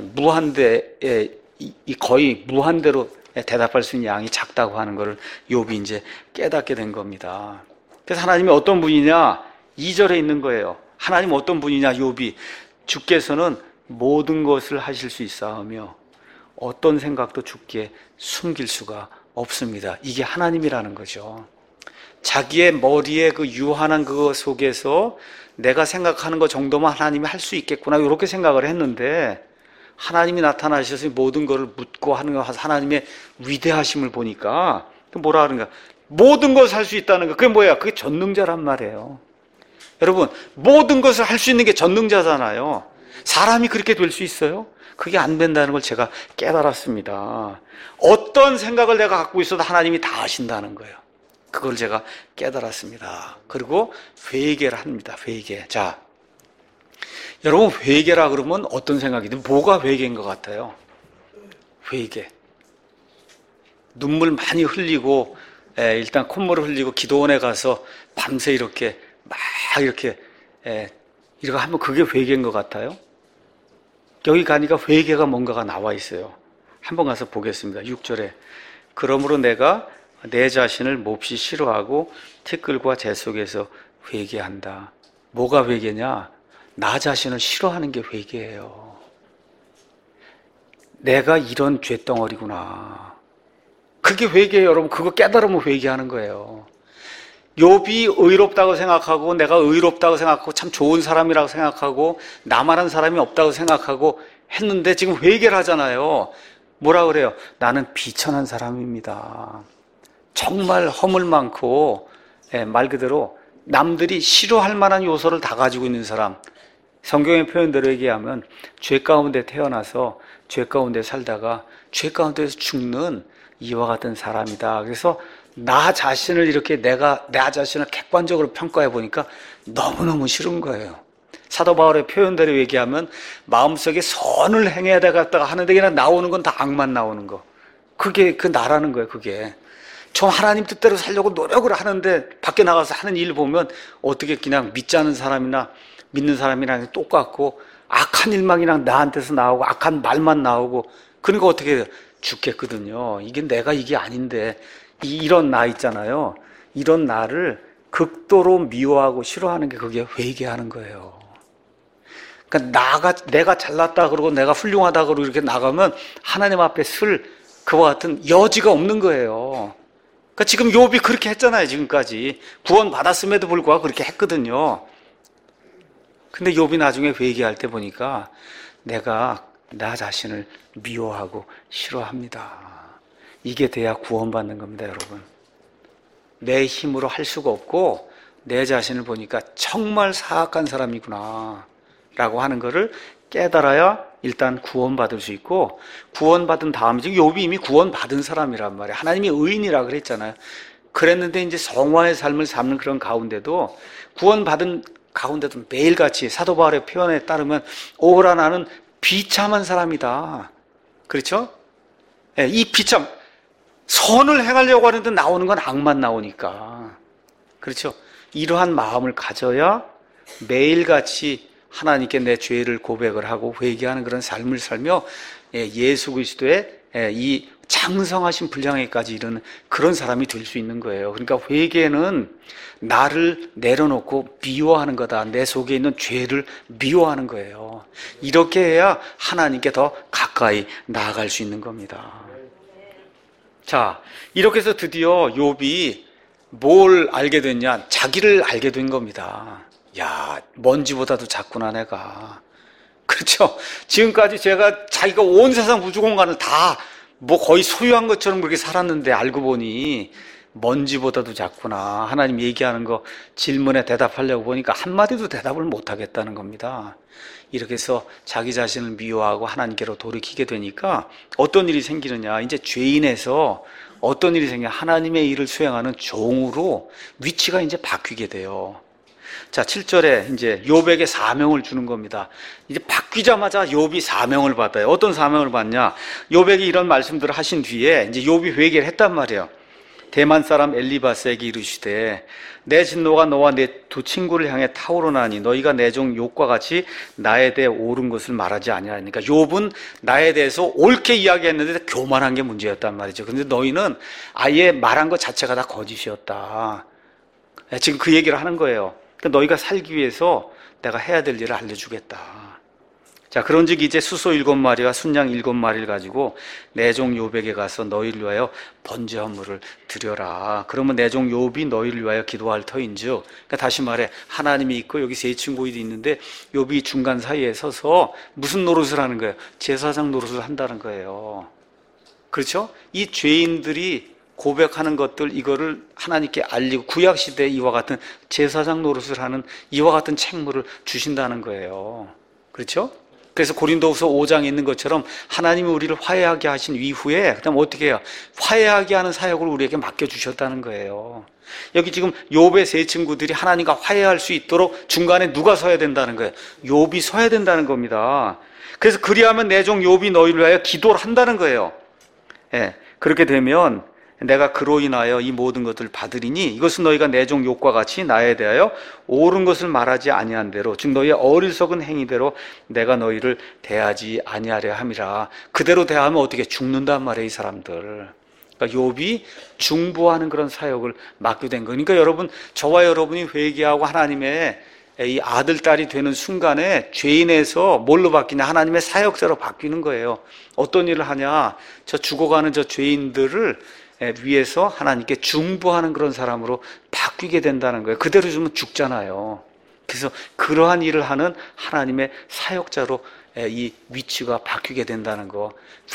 거의 무한대로 대답할 수 있는 양이 작다고 하는 것을 욥이 이제 깨닫게 된 겁니다. 그래서 하나님이 어떤 분이냐? 2절에 있는 거예요. 하나님 어떤 분이냐? 욥이 주께서는 모든 것을 하실 수 있사오며 어떤 생각도 주께 숨길 수가 없습니다. 이게 하나님이라는 거죠. 자기의 머리에 그 유한한 그거 속에서 내가 생각하는 것 정도만 하나님이 할 수 있겠구나 이렇게 생각을 했는데 하나님이 나타나셔서 모든 것을 묻고 하는 거 하나님의 위대하심을 보니까 뭐라 하는가? 모든 것을 할 수 있다는 거. 그게 뭐야? 그게 전능자란 말이에요. 여러분, 모든 것을 할 수 있는 게 전능자잖아요. 사람이 그렇게 될 수 있어요? 그게 안 된다는 걸 제가 깨달았습니다. 어떤 생각을 내가 갖고 있어도 하나님이 다 아신다는 거예요. 그걸 제가 깨달았습니다. 그리고 회개를 합니다. 회개. 자, 여러분 회개라 그러면 어떤 생각이든 뭐가 회개인 것 같아요? 회개. 눈물 많이 흘리고 일단 콧물을 흘리고 기도원에 가서 밤새 이렇게 막 이렇게 이렇게 하면 그게 회개인 것 같아요? 여기 가니까 회개가 뭔가가 나와 있어요. 한번 가서 보겠습니다. 6절에 그러므로 내가 내 자신을 몹시 싫어하고 티끌과 재 속에서 회개한다. 뭐가 회개냐? 나 자신을 싫어하는 게 회개예요. 내가 이런 죄덩어리구나. 그게 회개예요, 여러분. 그거 깨달으면 회개하는 거예요. 욥이 의롭다고 생각하고 내가 의롭다고 생각하고 참 좋은 사람이라고 생각하고 나만한 사람이 없다고 생각하고 했는데 지금 회개를 하잖아요. 뭐라 그래요? 나는 비천한 사람입니다. 정말 허물 많고 말 그대로 남들이 싫어할 만한 요소를 다 가지고 있는 사람. 성경의 표현대로 얘기하면 죄 가운데 태어나서 죄 가운데 살다가 죄 가운데서 죽는 이와 같은 사람이다. 그래서 나 자신을 이렇게 나 자신을 객관적으로 평가해 보니까 너무너무 싫은 거예요. 사도 바울의 표현대로 얘기하면 마음속에 선을 행해야 되겠다가 하는데 그냥 나오는 건 다 악만 나오는 거. 그게 그 나라는 거예요, 그게. 좀 하나님 뜻대로 살려고 노력을 하는데 밖에 나가서 하는 일 보면 어떻게 그냥 믿지 않는 사람이나 믿는 사람이랑 똑같고 악한 일만 그냥 나한테서 나오고 악한 말만 나오고 그러니까 어떻게 해요? 죽겠거든요. 이게 아닌데 이런 나 있잖아요. 이런 나를 극도로 미워하고 싫어하는 게 그게 회개하는 거예요. 그러니까 내가 잘났다 그러고 내가 훌륭하다 그러고 이렇게 나가면 하나님 앞에 쓸 그와 같은 여지가 없는 거예요. 그러니까 지금 욥이 그렇게 했잖아요. 지금까지 구원 받았음에도 불구하고 그렇게 했거든요. 근데 욥이 나중에 회개할 때 보니까 내가 나 자신을 미워하고 싫어합니다. 이게 돼야 구원받는 겁니다, 여러분. 내 힘으로 할 수가 없고 내 자신을 보니까 정말 사악한 사람이구나 라고 하는 것을 깨달아야 일단 구원받을 수 있고, 구원받은 다음에 지금 욥이 이미 구원받은 사람이란 말이에요. 하나님이 의인이라 그랬잖아요. 그랬는데 이제 성화의 삶을 삶는 그런 가운데도 구원받은 가운데도 매일같이 사도 바울의 표현에 따르면 오라 나는 비참한 사람이다. 그렇죠? 네, 이 비참 선을 행하려고 하는데 나오는 건 악만 나오니까. 그렇죠? 이러한 마음을 가져야 매일같이 하나님께 내 죄를 고백을 하고 회개하는 그런 삶을 살며 예수 그리스도의 이 장성하신 분량에까지 이르는 그런 사람이 될 수 있는 거예요. 그러니까 회개는 나를 내려놓고 미워하는 거다. 내 속에 있는 죄를 미워하는 거예요. 이렇게 해야 하나님께 더 가까이 나아갈 수 있는 겁니다. 자, 이렇게 해서 드디어 욥이 뭘 알게 됐냐? 자기를 알게 된 겁니다. 야, 먼지보다도 작구나 내가. 그렇죠? 지금까지 자기가 온 세상 우주 공간을 다 뭐 거의 소유한 것처럼 그렇게 살았는데 알고 보니 먼지보다도 작구나. 하나님 얘기하는 거 질문에 대답하려고 보니까 한마디도 대답을 못하겠다는 겁니다. 이렇게 해서 자기 자신을 미워하고 하나님께로 돌이키게 되니까 어떤 일이 생기느냐? 이제 죄인에서 어떤 일이 생겨? 하나님의 일을 수행하는 종으로 위치가 이제 바뀌게 돼요. 자, 7절에 이제 욥에게 사명을 주는 겁니다. 이제 바뀌자마자 욥이 사명을 받아요. 어떤 사명을 받냐? 욥에게 이런 말씀들을 하신 뒤에 이제 욥이 회개를 했단 말이에요. 대만 사람 엘리바스에게 이르시되 내 진노가 너와 내 두 친구를 향해 타오르나니 너희가 내 종 욥과 같이 나에 대해 옳은 것을 말하지 아니하니까. 욥은 나에 대해서 옳게 이야기했는데 교만한 게 문제였단 말이죠. 그런데 너희는 아예 말한 것 자체가 다 거짓이었다. 지금 그 얘기를 하는 거예요. 너희가 살기 위해서 내가 해야 될 일을 알려주겠다. 자, 그런즉 이제 수소 7마리와 순양 7마리를 가지고 내 종 욥에게 가서 너희를 위하여 번제 헌물을 드려라. 그러면 내 종 욥이 너희를 위하여 기도할 터인즉, 그러니까 다시 말해 하나님이 있고 여기 세 친구들이 있는데 욥이 중간 사이에 서서 무슨 노릇을 하는 거예요? 제사장 노릇을 한다는 거예요. 그렇죠? 이 죄인들이 고백하는 것들, 이거를 하나님께 알리고 구약시대에 이와 같은 제사장 노릇을 하는 이와 같은 책무를 주신다는 거예요. 그렇죠? 그래서 고린도후서 5장에 있는 것처럼 하나님이 우리를 화해하게 하신 이후에 그다음 어떻게 해요? 화해하게 하는 사역을 우리에게 맡겨주셨다는 거예요. 여기 지금 욥의 세 친구들이 하나님과 화해할 수 있도록 중간에 누가 서야 된다는 거예요? 욥이 서야 된다는 겁니다. 그래서 그리하면 내 종 욥이 너희를 위하여 기도를 한다는 거예요. 예, 그렇게 되면 내가 그로 인하여 이 모든 것들을 받으리니 이것은 너희가 내 종 욥과 같이 나에 대하여 옳은 것을 말하지 아니한 대로 즉 너희의 어리석은 행위대로 내가 너희를 대하지 아니하려 함이라. 그대로 대하면 어떻게 죽는단 말이에요, 이 사람들. 그러니까 욥이 중보하는 그런 사역을 맡게 된 거예요. 그러니까 여러분, 저와 여러분이 회개하고 하나님의 이 아들, 딸이 되는 순간에 죄인에서 뭘로 바뀌냐? 하나님의 사역자로 바뀌는 거예요. 어떤 일을 하냐? 저 죽어가는 저 죄인들을 위해서 하나님께 중보하는 그런 사람으로 바뀌게 된다는 거예요. 그대로 주면 죽잖아요. 그래서 그러한 일을 하는 하나님의 사역자로 이 위치가 바뀌게 된다는 거.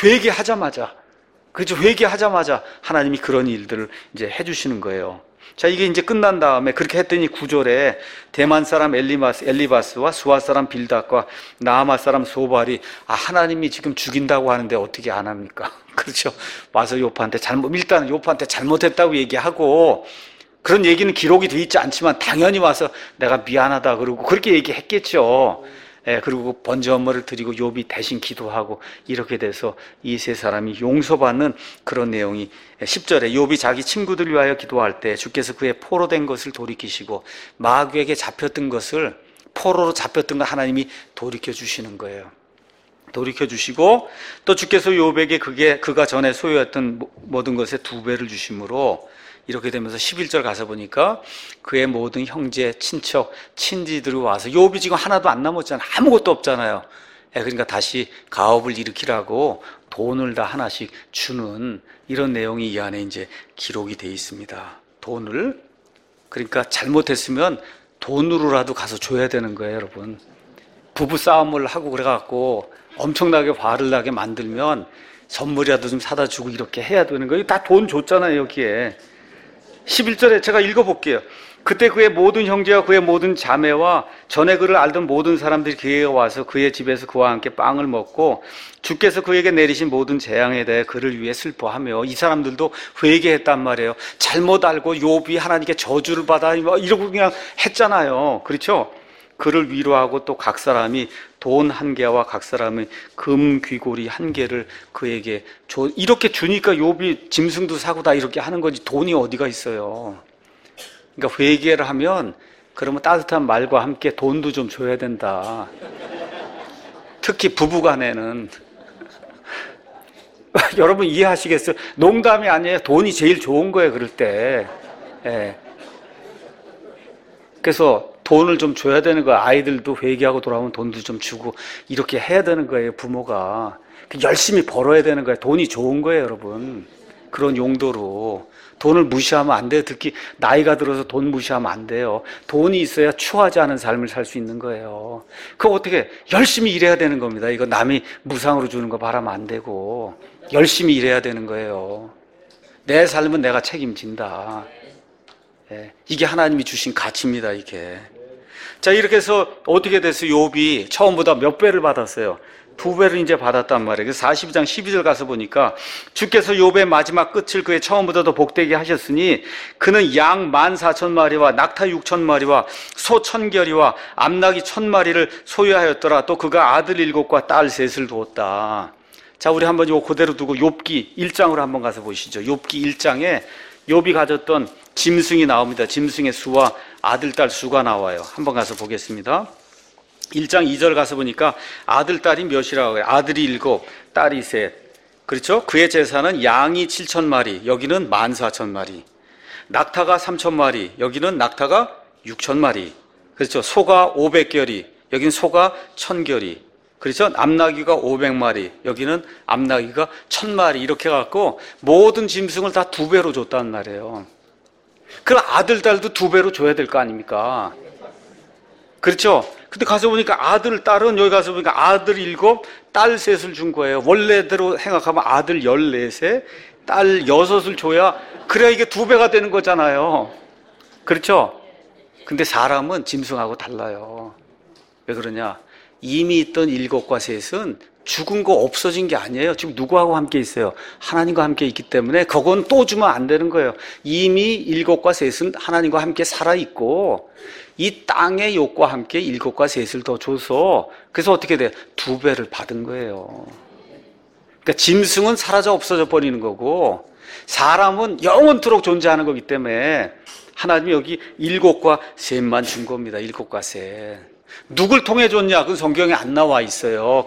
회개하자마자, 그렇죠? 회개하자마자 하나님이 그런 일들을 이제 해주시는 거예요. 자, 이게 이제 끝난 다음에 그렇게 했더니 9절에 대만 사람 엘리바스와 수아 사람 빌닷과 나아마 사람 소발이 하나님이 지금 죽인다고 하는데 어떻게 안 합니까? 그렇죠? 와서 욥한테 일단 욥한테 잘못했다고 얘기하고, 그런 얘기는 기록이 돼 있지 않지만 당연히 와서 내가 미안하다 그러고 그렇게 얘기했겠죠. 그리고 번제 헌물을 드리고 욥이 대신 기도하고 이렇게 돼서 이 세 사람이 용서받는 그런 내용이 10절에 욥이 자기 친구들을 위하여 기도할 때 주께서 그의 포로된 것을 돌이키시고 마귀에게 잡혔던 것을, 포로로 잡혔던 걸 하나님이 돌이켜 주시는 거예요. 돌이켜 주시고 또 주께서 욥에게 그가 전에 소유했던 모든 것의 2배를 주심으로 이렇게 되면서 11절 가서 보니까 그의 모든 형제, 친척, 친지들이 와서, 욥이 지금 하나도 안 남았잖아요. 아무것도 없잖아요. 그러니까 다시 가업을 일으키라고 돈을 다 하나씩 주는 이런 내용이 이 안에 이제 기록이 돼 있습니다. 돈을, 그러니까 잘못했으면 돈으로라도 가서 줘야 되는 거예요, 여러분. 부부 싸움을 하고 그래갖고 엄청나게 화를 나게 만들면 선물이라도 좀 사다 주고 이렇게 해야 되는 거예요. 다 돈 줬잖아요, 여기에. 11절에 제가 읽어볼게요. 그때 그의 모든 형제와 그의 모든 자매와 전에 그를 알던 모든 사람들이 그에게 와서 그의 집에서 그와 함께 빵을 먹고 주께서 그에게 내리신 모든 재앙에 대해 그를 위해 슬퍼하며, 이 사람들도 회개했단 말이에요. 잘못 알고 욥이 하나님께 저주를 받아 이러고 그냥 했잖아요. 그렇죠? 그를 위로하고 또 각 사람이 돈 1개와 각 사람의 금 귀고리 1개를 그에게 줘. 이렇게 주니까 욥이 짐승도 사고 다 이렇게 하는 거지, 돈이 어디가 있어요. 그러니까 회개를 하면 그러면 따뜻한 말과 함께 돈도 좀 줘야 된다. 특히 부부간에는. 여러분 이해하시겠어요? 농담이 아니에요. 돈이 제일 좋은 거예요, 그럴 때. 그래서 돈을 좀 줘야 되는 거야. 아이들도 회개하고 돌아오면 돈도 좀 주고 이렇게 해야 되는 거예요, 부모가. 열심히 벌어야 되는 거예요. 돈이 좋은 거예요, 여러분. 그런 용도로. 돈을 무시하면 안 돼요. 특히 나이가 들어서 돈 무시하면 안 돼요. 돈이 있어야 추하지 않은 삶을 살 수 있는 거예요. 그거 어떻게 열심히 일해야 되는 겁니다. 이거 남이 무상으로 주는 거 바라면 안 되고 열심히 일해야 되는 거예요. 내 삶은 내가 책임진다. 이게 하나님이 주신 가치입니다, 이게. 자, 이렇게 해서 어떻게 됐어요? 욥이 처음보다 몇 배를 받았어요? 2배를 이제 받았단 말이에요. 그래서 42장 12절 가서 보니까 주께서 욥의 마지막 끝을 그의 처음보다 더 복되게 하셨으니 그는 양 14,000마리와 낙타 6,000마리와 소 1,000결이와 암낙이 1,000마리를 소유하였더라. 또 그가 아들 7과 딸 3을 두었다. 자, 우리 한번 이거 그대로 두고 욥기 1장으로 한번 가서 보시죠. 욥기 1장에 욥이 가졌던 짐승이 나옵니다. 짐승의 수와 아들, 딸 수가 나와요. 한번 가서 보겠습니다. 1장 2절 가서 보니까 아들, 딸이 몇이라고 해요? 아들이 7, 딸이 3. 그렇죠? 그의 재산은 양이 7,000마리, 여기는 14,000마리. 낙타가 3,000마리, 여기는 낙타가 6,000마리. 그렇죠? 소가 500결이, 여기는 소가 1,000결이. 그렇죠? 암나귀가 500마리, 여기는 암나귀가 1,000마리. 이렇게 해갖고 모든 짐승을 다 2배로 줬다는 말이에요. 그럼 아들, 딸도 2배로 줘야 될 거 아닙니까? 그렇죠? 근데 가서 보니까 아들, 딸은 여기 가서 보니까 아들 7, 딸 3을 준 거예요. 원래대로 생각하면 아들 14세, 딸 6을 줘야, 그래야 이게 2배가 되는 거잖아요. 그렇죠? 근데 사람은 짐승하고 달라요. 왜 그러냐? 이미 있던 7과 3은 죽은 거 없어진 게 아니에요. 지금 누구하고 함께 있어요? 하나님과 함께 있기 때문에 그건 또 주면 안 되는 거예요. 이미 7과 3은 하나님과 함께 살아있고 이 땅의 욕과 함께 7과 3을 더 줘서, 그래서 어떻게 돼요? 2배를 받은 거예요. 그러니까 짐승은 사라져 없어져 버리는 거고 사람은 영원토록 존재하는 거기 때문에 하나님이 여기 7과 셋만 준 겁니다. 7과 셋. 누굴 통해 줬냐? 그건 성경에 안 나와 있어요.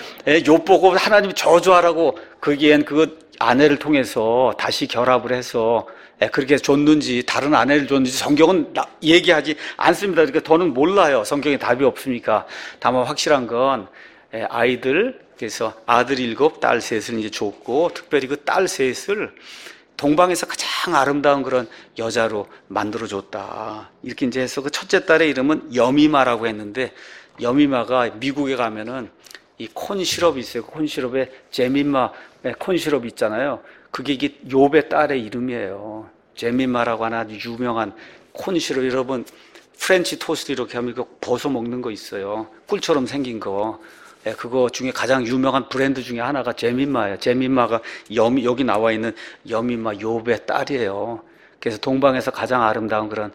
욥 보고 하나님이 저주하라고 거기엔 그 아내를 통해서 다시 결합을 해서 그렇게 줬는지 다른 아내를 줬는지 성경은 얘기하지 않습니다. 그러니까 더는 몰라요. 성경에 답이 없으니까. 다만 확실한 건 아이들, 그래서 아들 7, 딸 3을 이제 줬고, 특별히 그 딸 3을 동방에서 가장 아름다운 그런 여자로 만들어줬다. 이렇게 이제 해서 그 첫째 딸의 이름은 여미마라고 했는데, 여미마가 미국에 가면은 이 콘 시럽이 있어요. 콘 시럽에 제미마 콘 시럽 있잖아요. 그게 이게 욥의 딸의 이름이에요. 제미마라고 하는 아주 유명한 콘 시럽. 여러분 프렌치 토스트 이렇게 하면 이거 벗어 먹는 거 있어요. 꿀처럼 생긴 거. 그거 중에 가장 유명한 브랜드 중에 하나가 제미마예요. 제미마가 여기 나와 있는 여미마 욥의 딸이에요. 그래서 동방에서 가장 아름다운 그런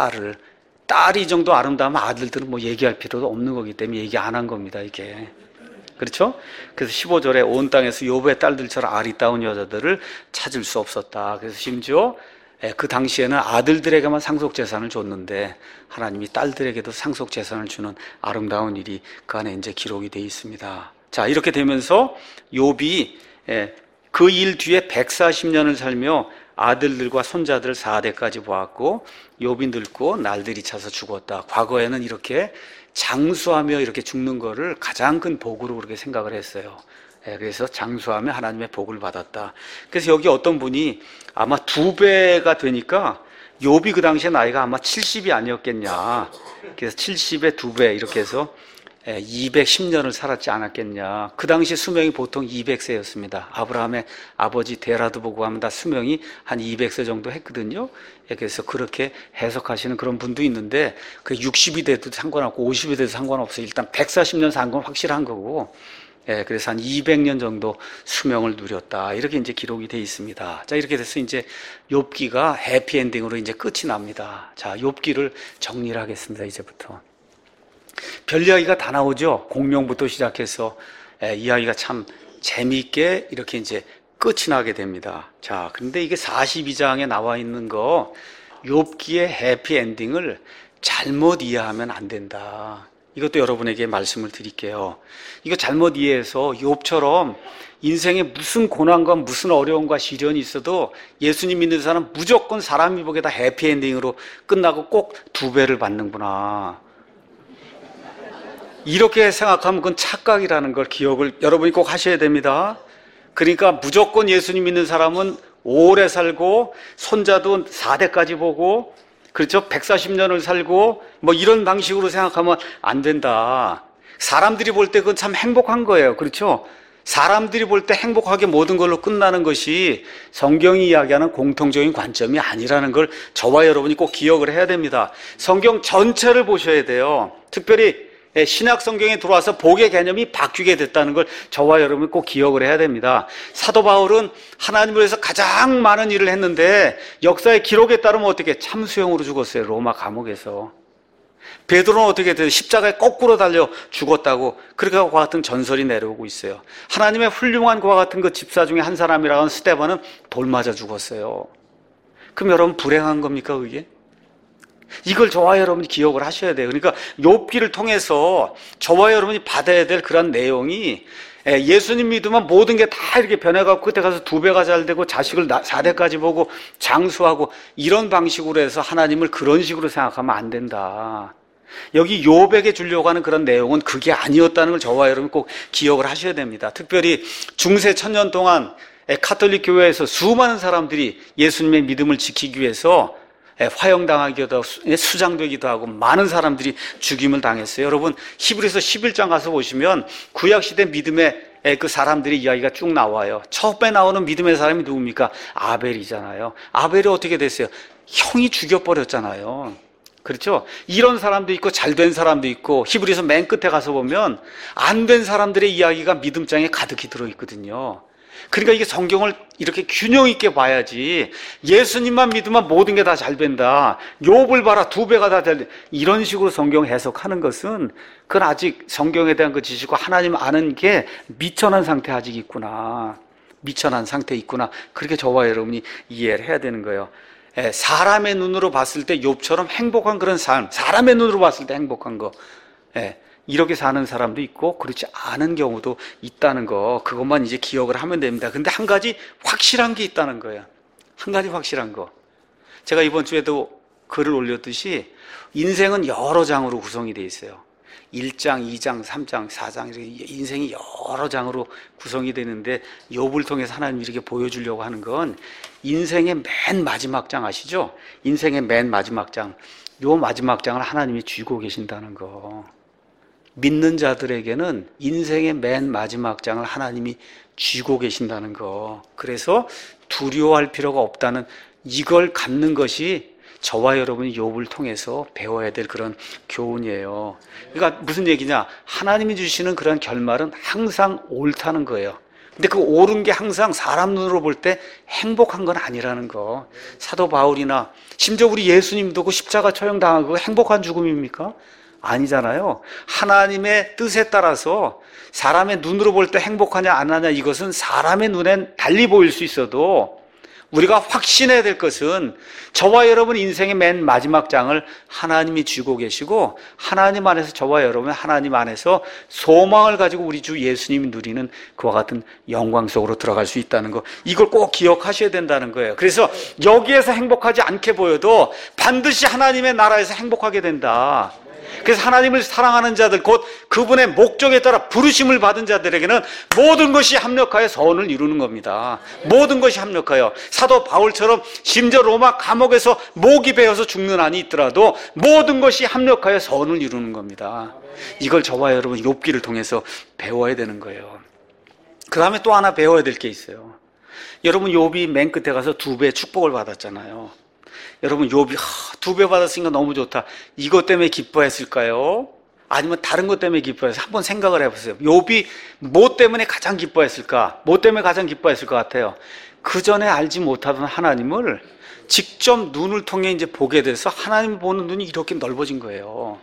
딸이 이 정도 아름다우면 아들들은 뭐 얘기할 필요도 없는 거기 때문에 얘기 안 한 겁니다, 이게. 그렇죠? 그래서 15절에 온 땅에서 욥의 딸들처럼 아리따운 여자들을 찾을 수 없었다. 그래서 심지어 그 당시에는 아들들에게만 상속재산을 줬는데 하나님이 딸들에게도 상속재산을 주는 아름다운 일이 그 안에 이제 기록이 되어 있습니다. 자, 이렇게 되면서 욥이 그 일 뒤에 140년을 살며 아들들과 손자들 4대까지 보았고 욥이 늙고 날들이 차서 죽었다. 과거에는 이렇게 장수하며 이렇게 죽는 거를 가장 큰 복으로 그렇게 생각을 했어요. 그래서 장수하며 하나님의 복을 받았다. 그래서 여기 어떤 분이 아마 2배가 되니까 욥이 그 당시에 나이가 아마 70이 아니었겠냐. 그래서 70에 2배 이렇게 해서 210년을 살았지 않았겠냐. 그 당시 수명이 보통 200세였습니다. 아브라함의 아버지 데라도 보고 하면 다 수명이 한 200세 정도 했거든요. 그래서 그렇게 해석하시는 그런 분도 있는데 그 60이 돼도 상관없고 50이 돼도 상관없어요. 일단 140년 산 건 확실한 거고, 그래서 한 200년 정도 수명을 누렸다. 이렇게 이제 기록이 되어 있습니다. 자, 이렇게 돼서 이제 욥기가 해피엔딩으로 이제 끝이 납니다. 자, 욥기를 정리를 하겠습니다. 이제부터. 별 이야기가 다 나오죠. 공명부터 시작해서 이야기가 참 재미있게 이렇게 이제 끝이 나게 됩니다. 자, 근데 이게 42장에 나와 있는 거 욥기의 해피엔딩을 잘못 이해하면 안 된다. 이것도 여러분에게 말씀을 드릴게요. 이거 잘못 이해해서 욥처럼 인생에 무슨 고난과 무슨 어려움과 시련이 있어도 예수님 믿는 사람 무조건 사람이 보기에 다 해피엔딩으로 끝나고 꼭 2배를 받는구나. 이렇게 생각하면 그건 착각이라는 걸 기억을 여러분이 꼭 하셔야 됩니다. 그러니까 무조건 예수님 믿는 사람은 오래 살고 손자도 4대까지 보고 그렇죠? 140년을 살고 뭐 이런 방식으로 생각하면 안 된다. 사람들이 볼 때 그건 참 행복한 거예요. 그렇죠? 사람들이 볼 때 행복하게 모든 걸로 끝나는 것이 성경이 이야기하는 공통적인 관점이 아니라는 걸 저와 여러분이 꼭 기억을 해야 됩니다. 성경 전체를 보셔야 돼요. 특별히 신약 성경에 들어와서 복의 개념이 바뀌게 됐다는 걸 저와 여러분이 꼭 기억을 해야 됩니다. 사도 바울은 하나님을 위해서 가장 많은 일을 했는데 역사의 기록에 따르면 어떻게 참수형으로 죽었어요. 로마 감옥에서. 베드로는 어떻게 돼요? 십자가에 거꾸로 달려 죽었다고 그렇게 그와 같은 전설이 내려오고 있어요. 하나님의 훌륭한 그와 같은 그 집사 중에 한 사람이라는 스데반은 돌 맞아 죽었어요. 그럼 여러분 불행한 겁니까 그게? 이걸 저와 여러분이 기억을 하셔야 돼요. 그러니까 욥기를 통해서 저와 여러분이 받아야 될 그런 내용이 예수님 믿으면 모든 게 다 이렇게 변해가고 그때 가서 2배가 잘 되고 자식을 4대까지 보고 장수하고 이런 방식으로 해서 하나님을 그런 식으로 생각하면 안 된다. 여기 욥에게 주려고 하는 그런 내용은 그게 아니었다는 걸 저와 여러분 꼭 기억을 하셔야 됩니다. 특별히 중세 1000년 동안 카톨릭 교회에서 수많은 사람들이 예수님의 믿음을 지키기 위해서 화형당하기도 하고 수장되기도 하고 많은 사람들이 죽임을 당했어요. 여러분 히브리서 11장 가서 보시면 구약시대 믿음의 그 사람들의 이야기가 쭉 나와요. 처음에 나오는 믿음의 사람이 누굽니까? 아벨이잖아요. 아벨이 어떻게 됐어요? 형이 죽여버렸잖아요. 그렇죠? 이런 사람도 있고 잘된 사람도 있고 히브리서 맨 끝에 가서 보면 안 된 사람들의 이야기가 믿음장에 가득히 들어있거든요. 그러니까 이게 성경을 이렇게 균형 있게 봐야지 예수님만 믿으면 모든 게 다 잘 된다. 욥을 봐라 2배가 다 잘 된다. 이런 식으로 성경 해석하는 것은 그건 아직 성경에 대한 그 지식과 하나님 아는 게 미천한 상태 아직 있구나. 미천한 상태에 있구나. 그렇게 저와 여러분이 이해를 해야 되는 거예요. 사람의 눈으로 봤을 때 욥처럼 행복한 그런 삶, 사람의 눈으로 봤을 때 행복한 거, 이렇게 사는 사람도 있고 그렇지 않은 경우도 있다는 거, 그것만 이제 기억을 하면 됩니다. 근데 한 가지 확실한 게 있다는 거예요. 한 가지 확실한 거. 제가 이번 주에도 글을 올렸듯이 인생은 여러 장으로 구성이 되어 있어요. 1장, 2장, 3장, 4장 이렇게 인생이 여러 장으로 구성이 되는데 욥을 통해서 하나님이 이렇게 보여주려고 하는 건 인생의 맨 마지막 장 아시죠? 인생의 맨 마지막 장, 요 마지막 장을 하나님이 쥐고 계신다는 거. 믿는 자들에게는 인생의 맨 마지막 장을 하나님이 쥐고 계신다는 거. 그래서 두려워할 필요가 없다는 이걸 갖는 것이 저와 여러분이 욥을 통해서 배워야 될 그런 교훈이에요. 그러니까 무슨 얘기냐? 하나님이 주시는 그런 결말은 항상 옳다는 거예요. 근데 그 옳은 게 항상 사람 눈으로 볼 때 행복한 건 아니라는 거. 사도 바울이나 심지어 우리 예수님도 그 십자가 처형당하고 행복한 죽음입니까? 아니잖아요. 하나님의 뜻에 따라서 사람의 눈으로 볼 때 행복하냐 안 하냐, 이것은 사람의 눈엔 달리 보일 수 있어도 우리가 확신해야 될 것은 저와 여러분 인생의 맨 마지막 장을 하나님이 쥐고 계시고 하나님 안에서 저와 여러분 하나님 안에서 소망을 가지고 우리 주 예수님이 누리는 그와 같은 영광 속으로 들어갈 수 있다는 거, 이걸 꼭 기억하셔야 된다는 거예요. 그래서 여기에서 행복하지 않게 보여도 반드시 하나님의 나라에서 행복하게 된다. 그래서 하나님을 사랑하는 자들, 곧 그분의 목적에 따라 부르심을 받은 자들에게는 모든 것이 합력하여 선을 이루는 겁니다. 모든 것이 합력하여. 사도 바울처럼 심지어 로마 감옥에서 목이 베어서 죽는 한이 있더라도 모든 것이 합력하여 선을 이루는 겁니다. 이걸 저와 여러분 욥기를 통해서 배워야 되는 거예요. 그 다음에 또 하나 배워야 될 게 있어요. 여러분 욥이 맨 끝에 가서 2배의 축복을 받았잖아요. 여러분 욥이 2배 받았으니까 너무 좋다, 이것 때문에 기뻐했을까요? 아니면 다른 것 때문에 기뻐했을까요? 한번 생각을 해보세요. 욥이 뭐 때문에 가장 기뻐했을까? 뭐 때문에 가장 기뻐했을 것 같아요? 그 전에 알지 못하던 하나님을 직접 눈을 통해 이제 보게 돼서 하나님을 보는 눈이 이렇게 넓어진 거예요.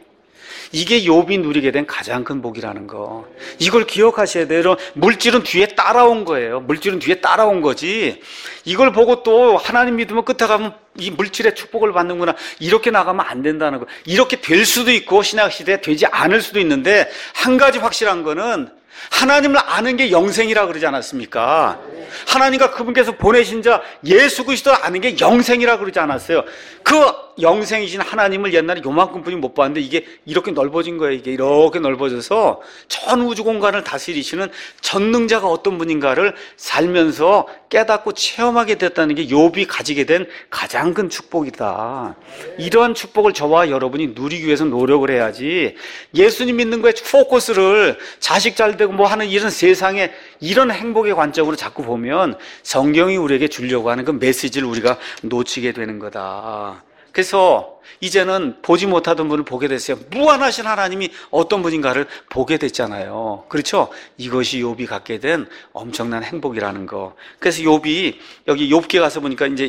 이게 욥이 누리게 된 가장 큰 복이라는 거, 이걸 기억하셔야 돼요. 물질은 뒤에 따라온 거예요. 물질은 뒤에 따라온 거지, 이걸 보고 또 하나님 믿으면 끝에 가면 이 물질의 축복을 받는구나, 이렇게 나가면 안 된다는 거. 이렇게 될 수도 있고 신약시대에 되지 않을 수도 있는데, 한 가지 확실한 거는 하나님을 아는 게 영생이라 그러지 않았습니까? 하나님과 그분께서 보내신 자 예수 그리스도를 아는 게 영생이라 그러지 않았어요? 그 영생이신 하나님을 옛날에 요만큼뿐이 못 봤는데 이게 이렇게 넓어진 거예요. 이게 이렇게 넓어져서 전 우주 공간을 다스리시는 전능자가 어떤 분인가를 살면서 깨닫고 체험하게 됐다는 게 욥이 가지게 된 가장 큰 축복이다. 이러한 축복을 저와 여러분이 누리기 위해서 노력을 해야지, 예수님 믿는 거에 포커스를 자식 잘 되고 뭐 하는 이런 세상에 이런 행복의 관점으로 자꾸 보면 성경이 우리에게 주려고 하는 그 메시지를 우리가 놓치게 되는 거다. 그래서 이제는 보지 못하던 분을 보게 됐어요. 무한하신 하나님이 어떤 분인가를 보게 됐잖아요. 그렇죠? 이것이 욥이 갖게 된 엄청난 행복이라는 거. 그래서 욥이 여기 욥기에 가서 보니까 이제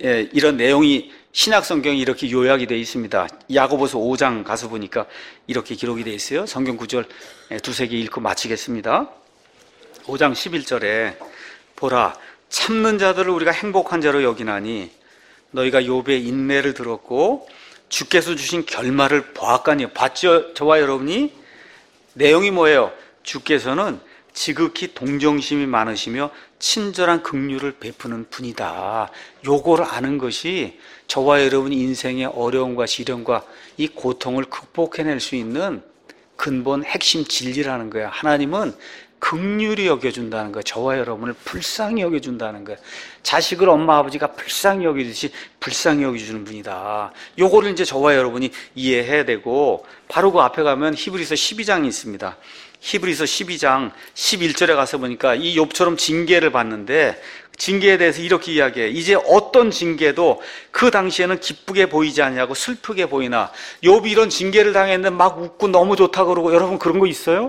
이런 내용이 신약 성경이 이렇게 요약이 되어 있습니다. 야고보서 5장 가서 보니까 이렇게 기록이 되어 있어요. 성경 구절 두세 개 읽고 마치겠습니다. 5장 11절에 보라, 참는 자들을 우리가 행복한 자로 여기나니 너희가 욥의 인내를 들었고 주께서 주신 결말을 보았거니와. 봤죠? 저와 여러분이? 내용이 뭐예요? 주께서는 지극히 동정심이 많으시며 친절한 긍휼을 베푸는 분이다. 요거를 아는 것이 저와 여러분이 인생의 어려움과 시련과 이 고통을 극복해낼 수 있는 근본 핵심 진리라는 거예요. 하나님은 긍휼히 여겨준다는 거예요. 저와 여러분을 불쌍히 여겨준다는 거예요. 자식을 엄마 아버지가 불쌍히 여겨주듯이 불쌍히 여겨주는 분이다. 요거를 이제 저와 여러분이 이해해야 되고, 바로 그 앞에 가면 히브리서 12장이 있습니다. 히브리서 12장 11절에 가서 보니까 이 욥처럼 징계를 받는데, 징계에 대해서 이렇게 이야기해. 이제 어떤 징계도 그 당시에는 기쁘게 보이지 않냐고 슬프게 보이나. 욥이 이런 징계를 당했는데 막 웃고 너무 좋다 그러고, 여러분 그런 거 있어요?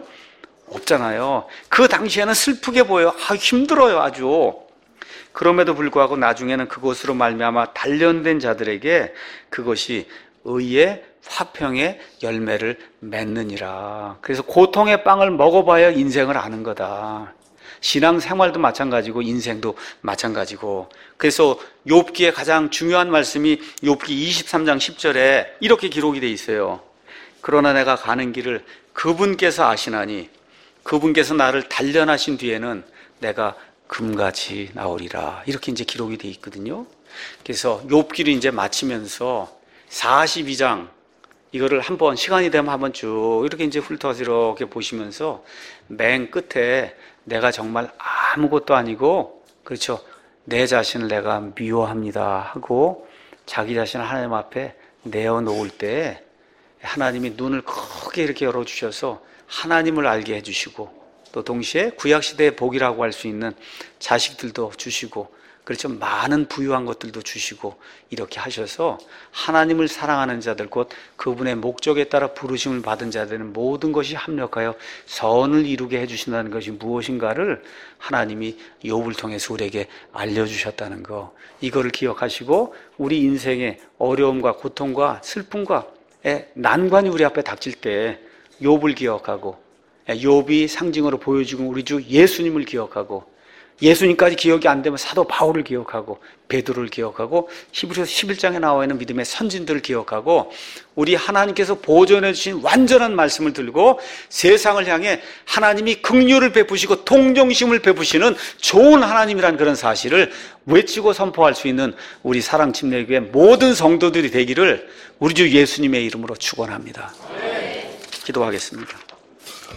없잖아요. 그 당시에는 슬프게 보여요. 힘들어요, 아주. 그럼에도 불구하고 나중에는 그것으로 말미암아 단련된 자들에게 그것이 의의 화평의 열매를 맺느니라. 그래서 고통의 빵을 먹어봐야 인생을 아는 거다. 신앙생활도 마찬가지고 인생도 마찬가지고. 그래서 욥기의 가장 중요한 말씀이 욥기 23장 10절에 이렇게 기록이 돼 있어요. 그러나 내가 가는 길을 그분께서 아시나니 그분께서 나를 단련하신 뒤에는 내가 금같이 나오리라. 이렇게 이제 기록이 돼 있거든요. 그래서 욥기를 이제 마치면서 42장 이거를 한번 시간이 되면 한번 쭉 이렇게 이제 훑어서 이렇게 보시면서 맨 끝에 내가 정말 아무것도 아니고, 그렇죠, 내 자신을 내가 미워합니다 하고 자기 자신을 하나님 앞에 내어놓을 때 하나님이 눈을 크게 이렇게 열어주셔서 하나님을 알게 해주시고, 또 동시에 구약시대의 복이라고 할 수 있는 자식들도 주시고, 그렇죠, 많은 부유한 것들도 주시고 이렇게 하셔서 하나님을 사랑하는 자들, 곧 그분의 목적에 따라 부르심을 받은 자들은 모든 것이 합력하여 선을 이루게 해주신다는 것이 무엇인가를 하나님이 욥을 통해서 우리에게 알려주셨다는 거, 이거를 기억하시고 우리 인생의 어려움과 고통과 슬픔과 난관이 우리 앞에 닥칠 때 욥을 기억하고, 욥이 상징으로 보여주고 우리 주 예수님을 기억하고, 예수님까지 기억이 안 되면 사도 바울을 기억하고 베드로를 기억하고 히브리서 11장에 나와 있는 믿음의 선진들을 기억하고, 우리 하나님께서 보존해 주신 완전한 말씀을 들고 세상을 향해 하나님이 긍휼을 베푸시고 동정심을 베푸시는 좋은 하나님이라는 그런 사실을 외치고 선포할 수 있는 우리 사랑침례교회 모든 성도들이 되기를 우리 주 예수님의 이름으로 축원합니다. 기도하겠습니다.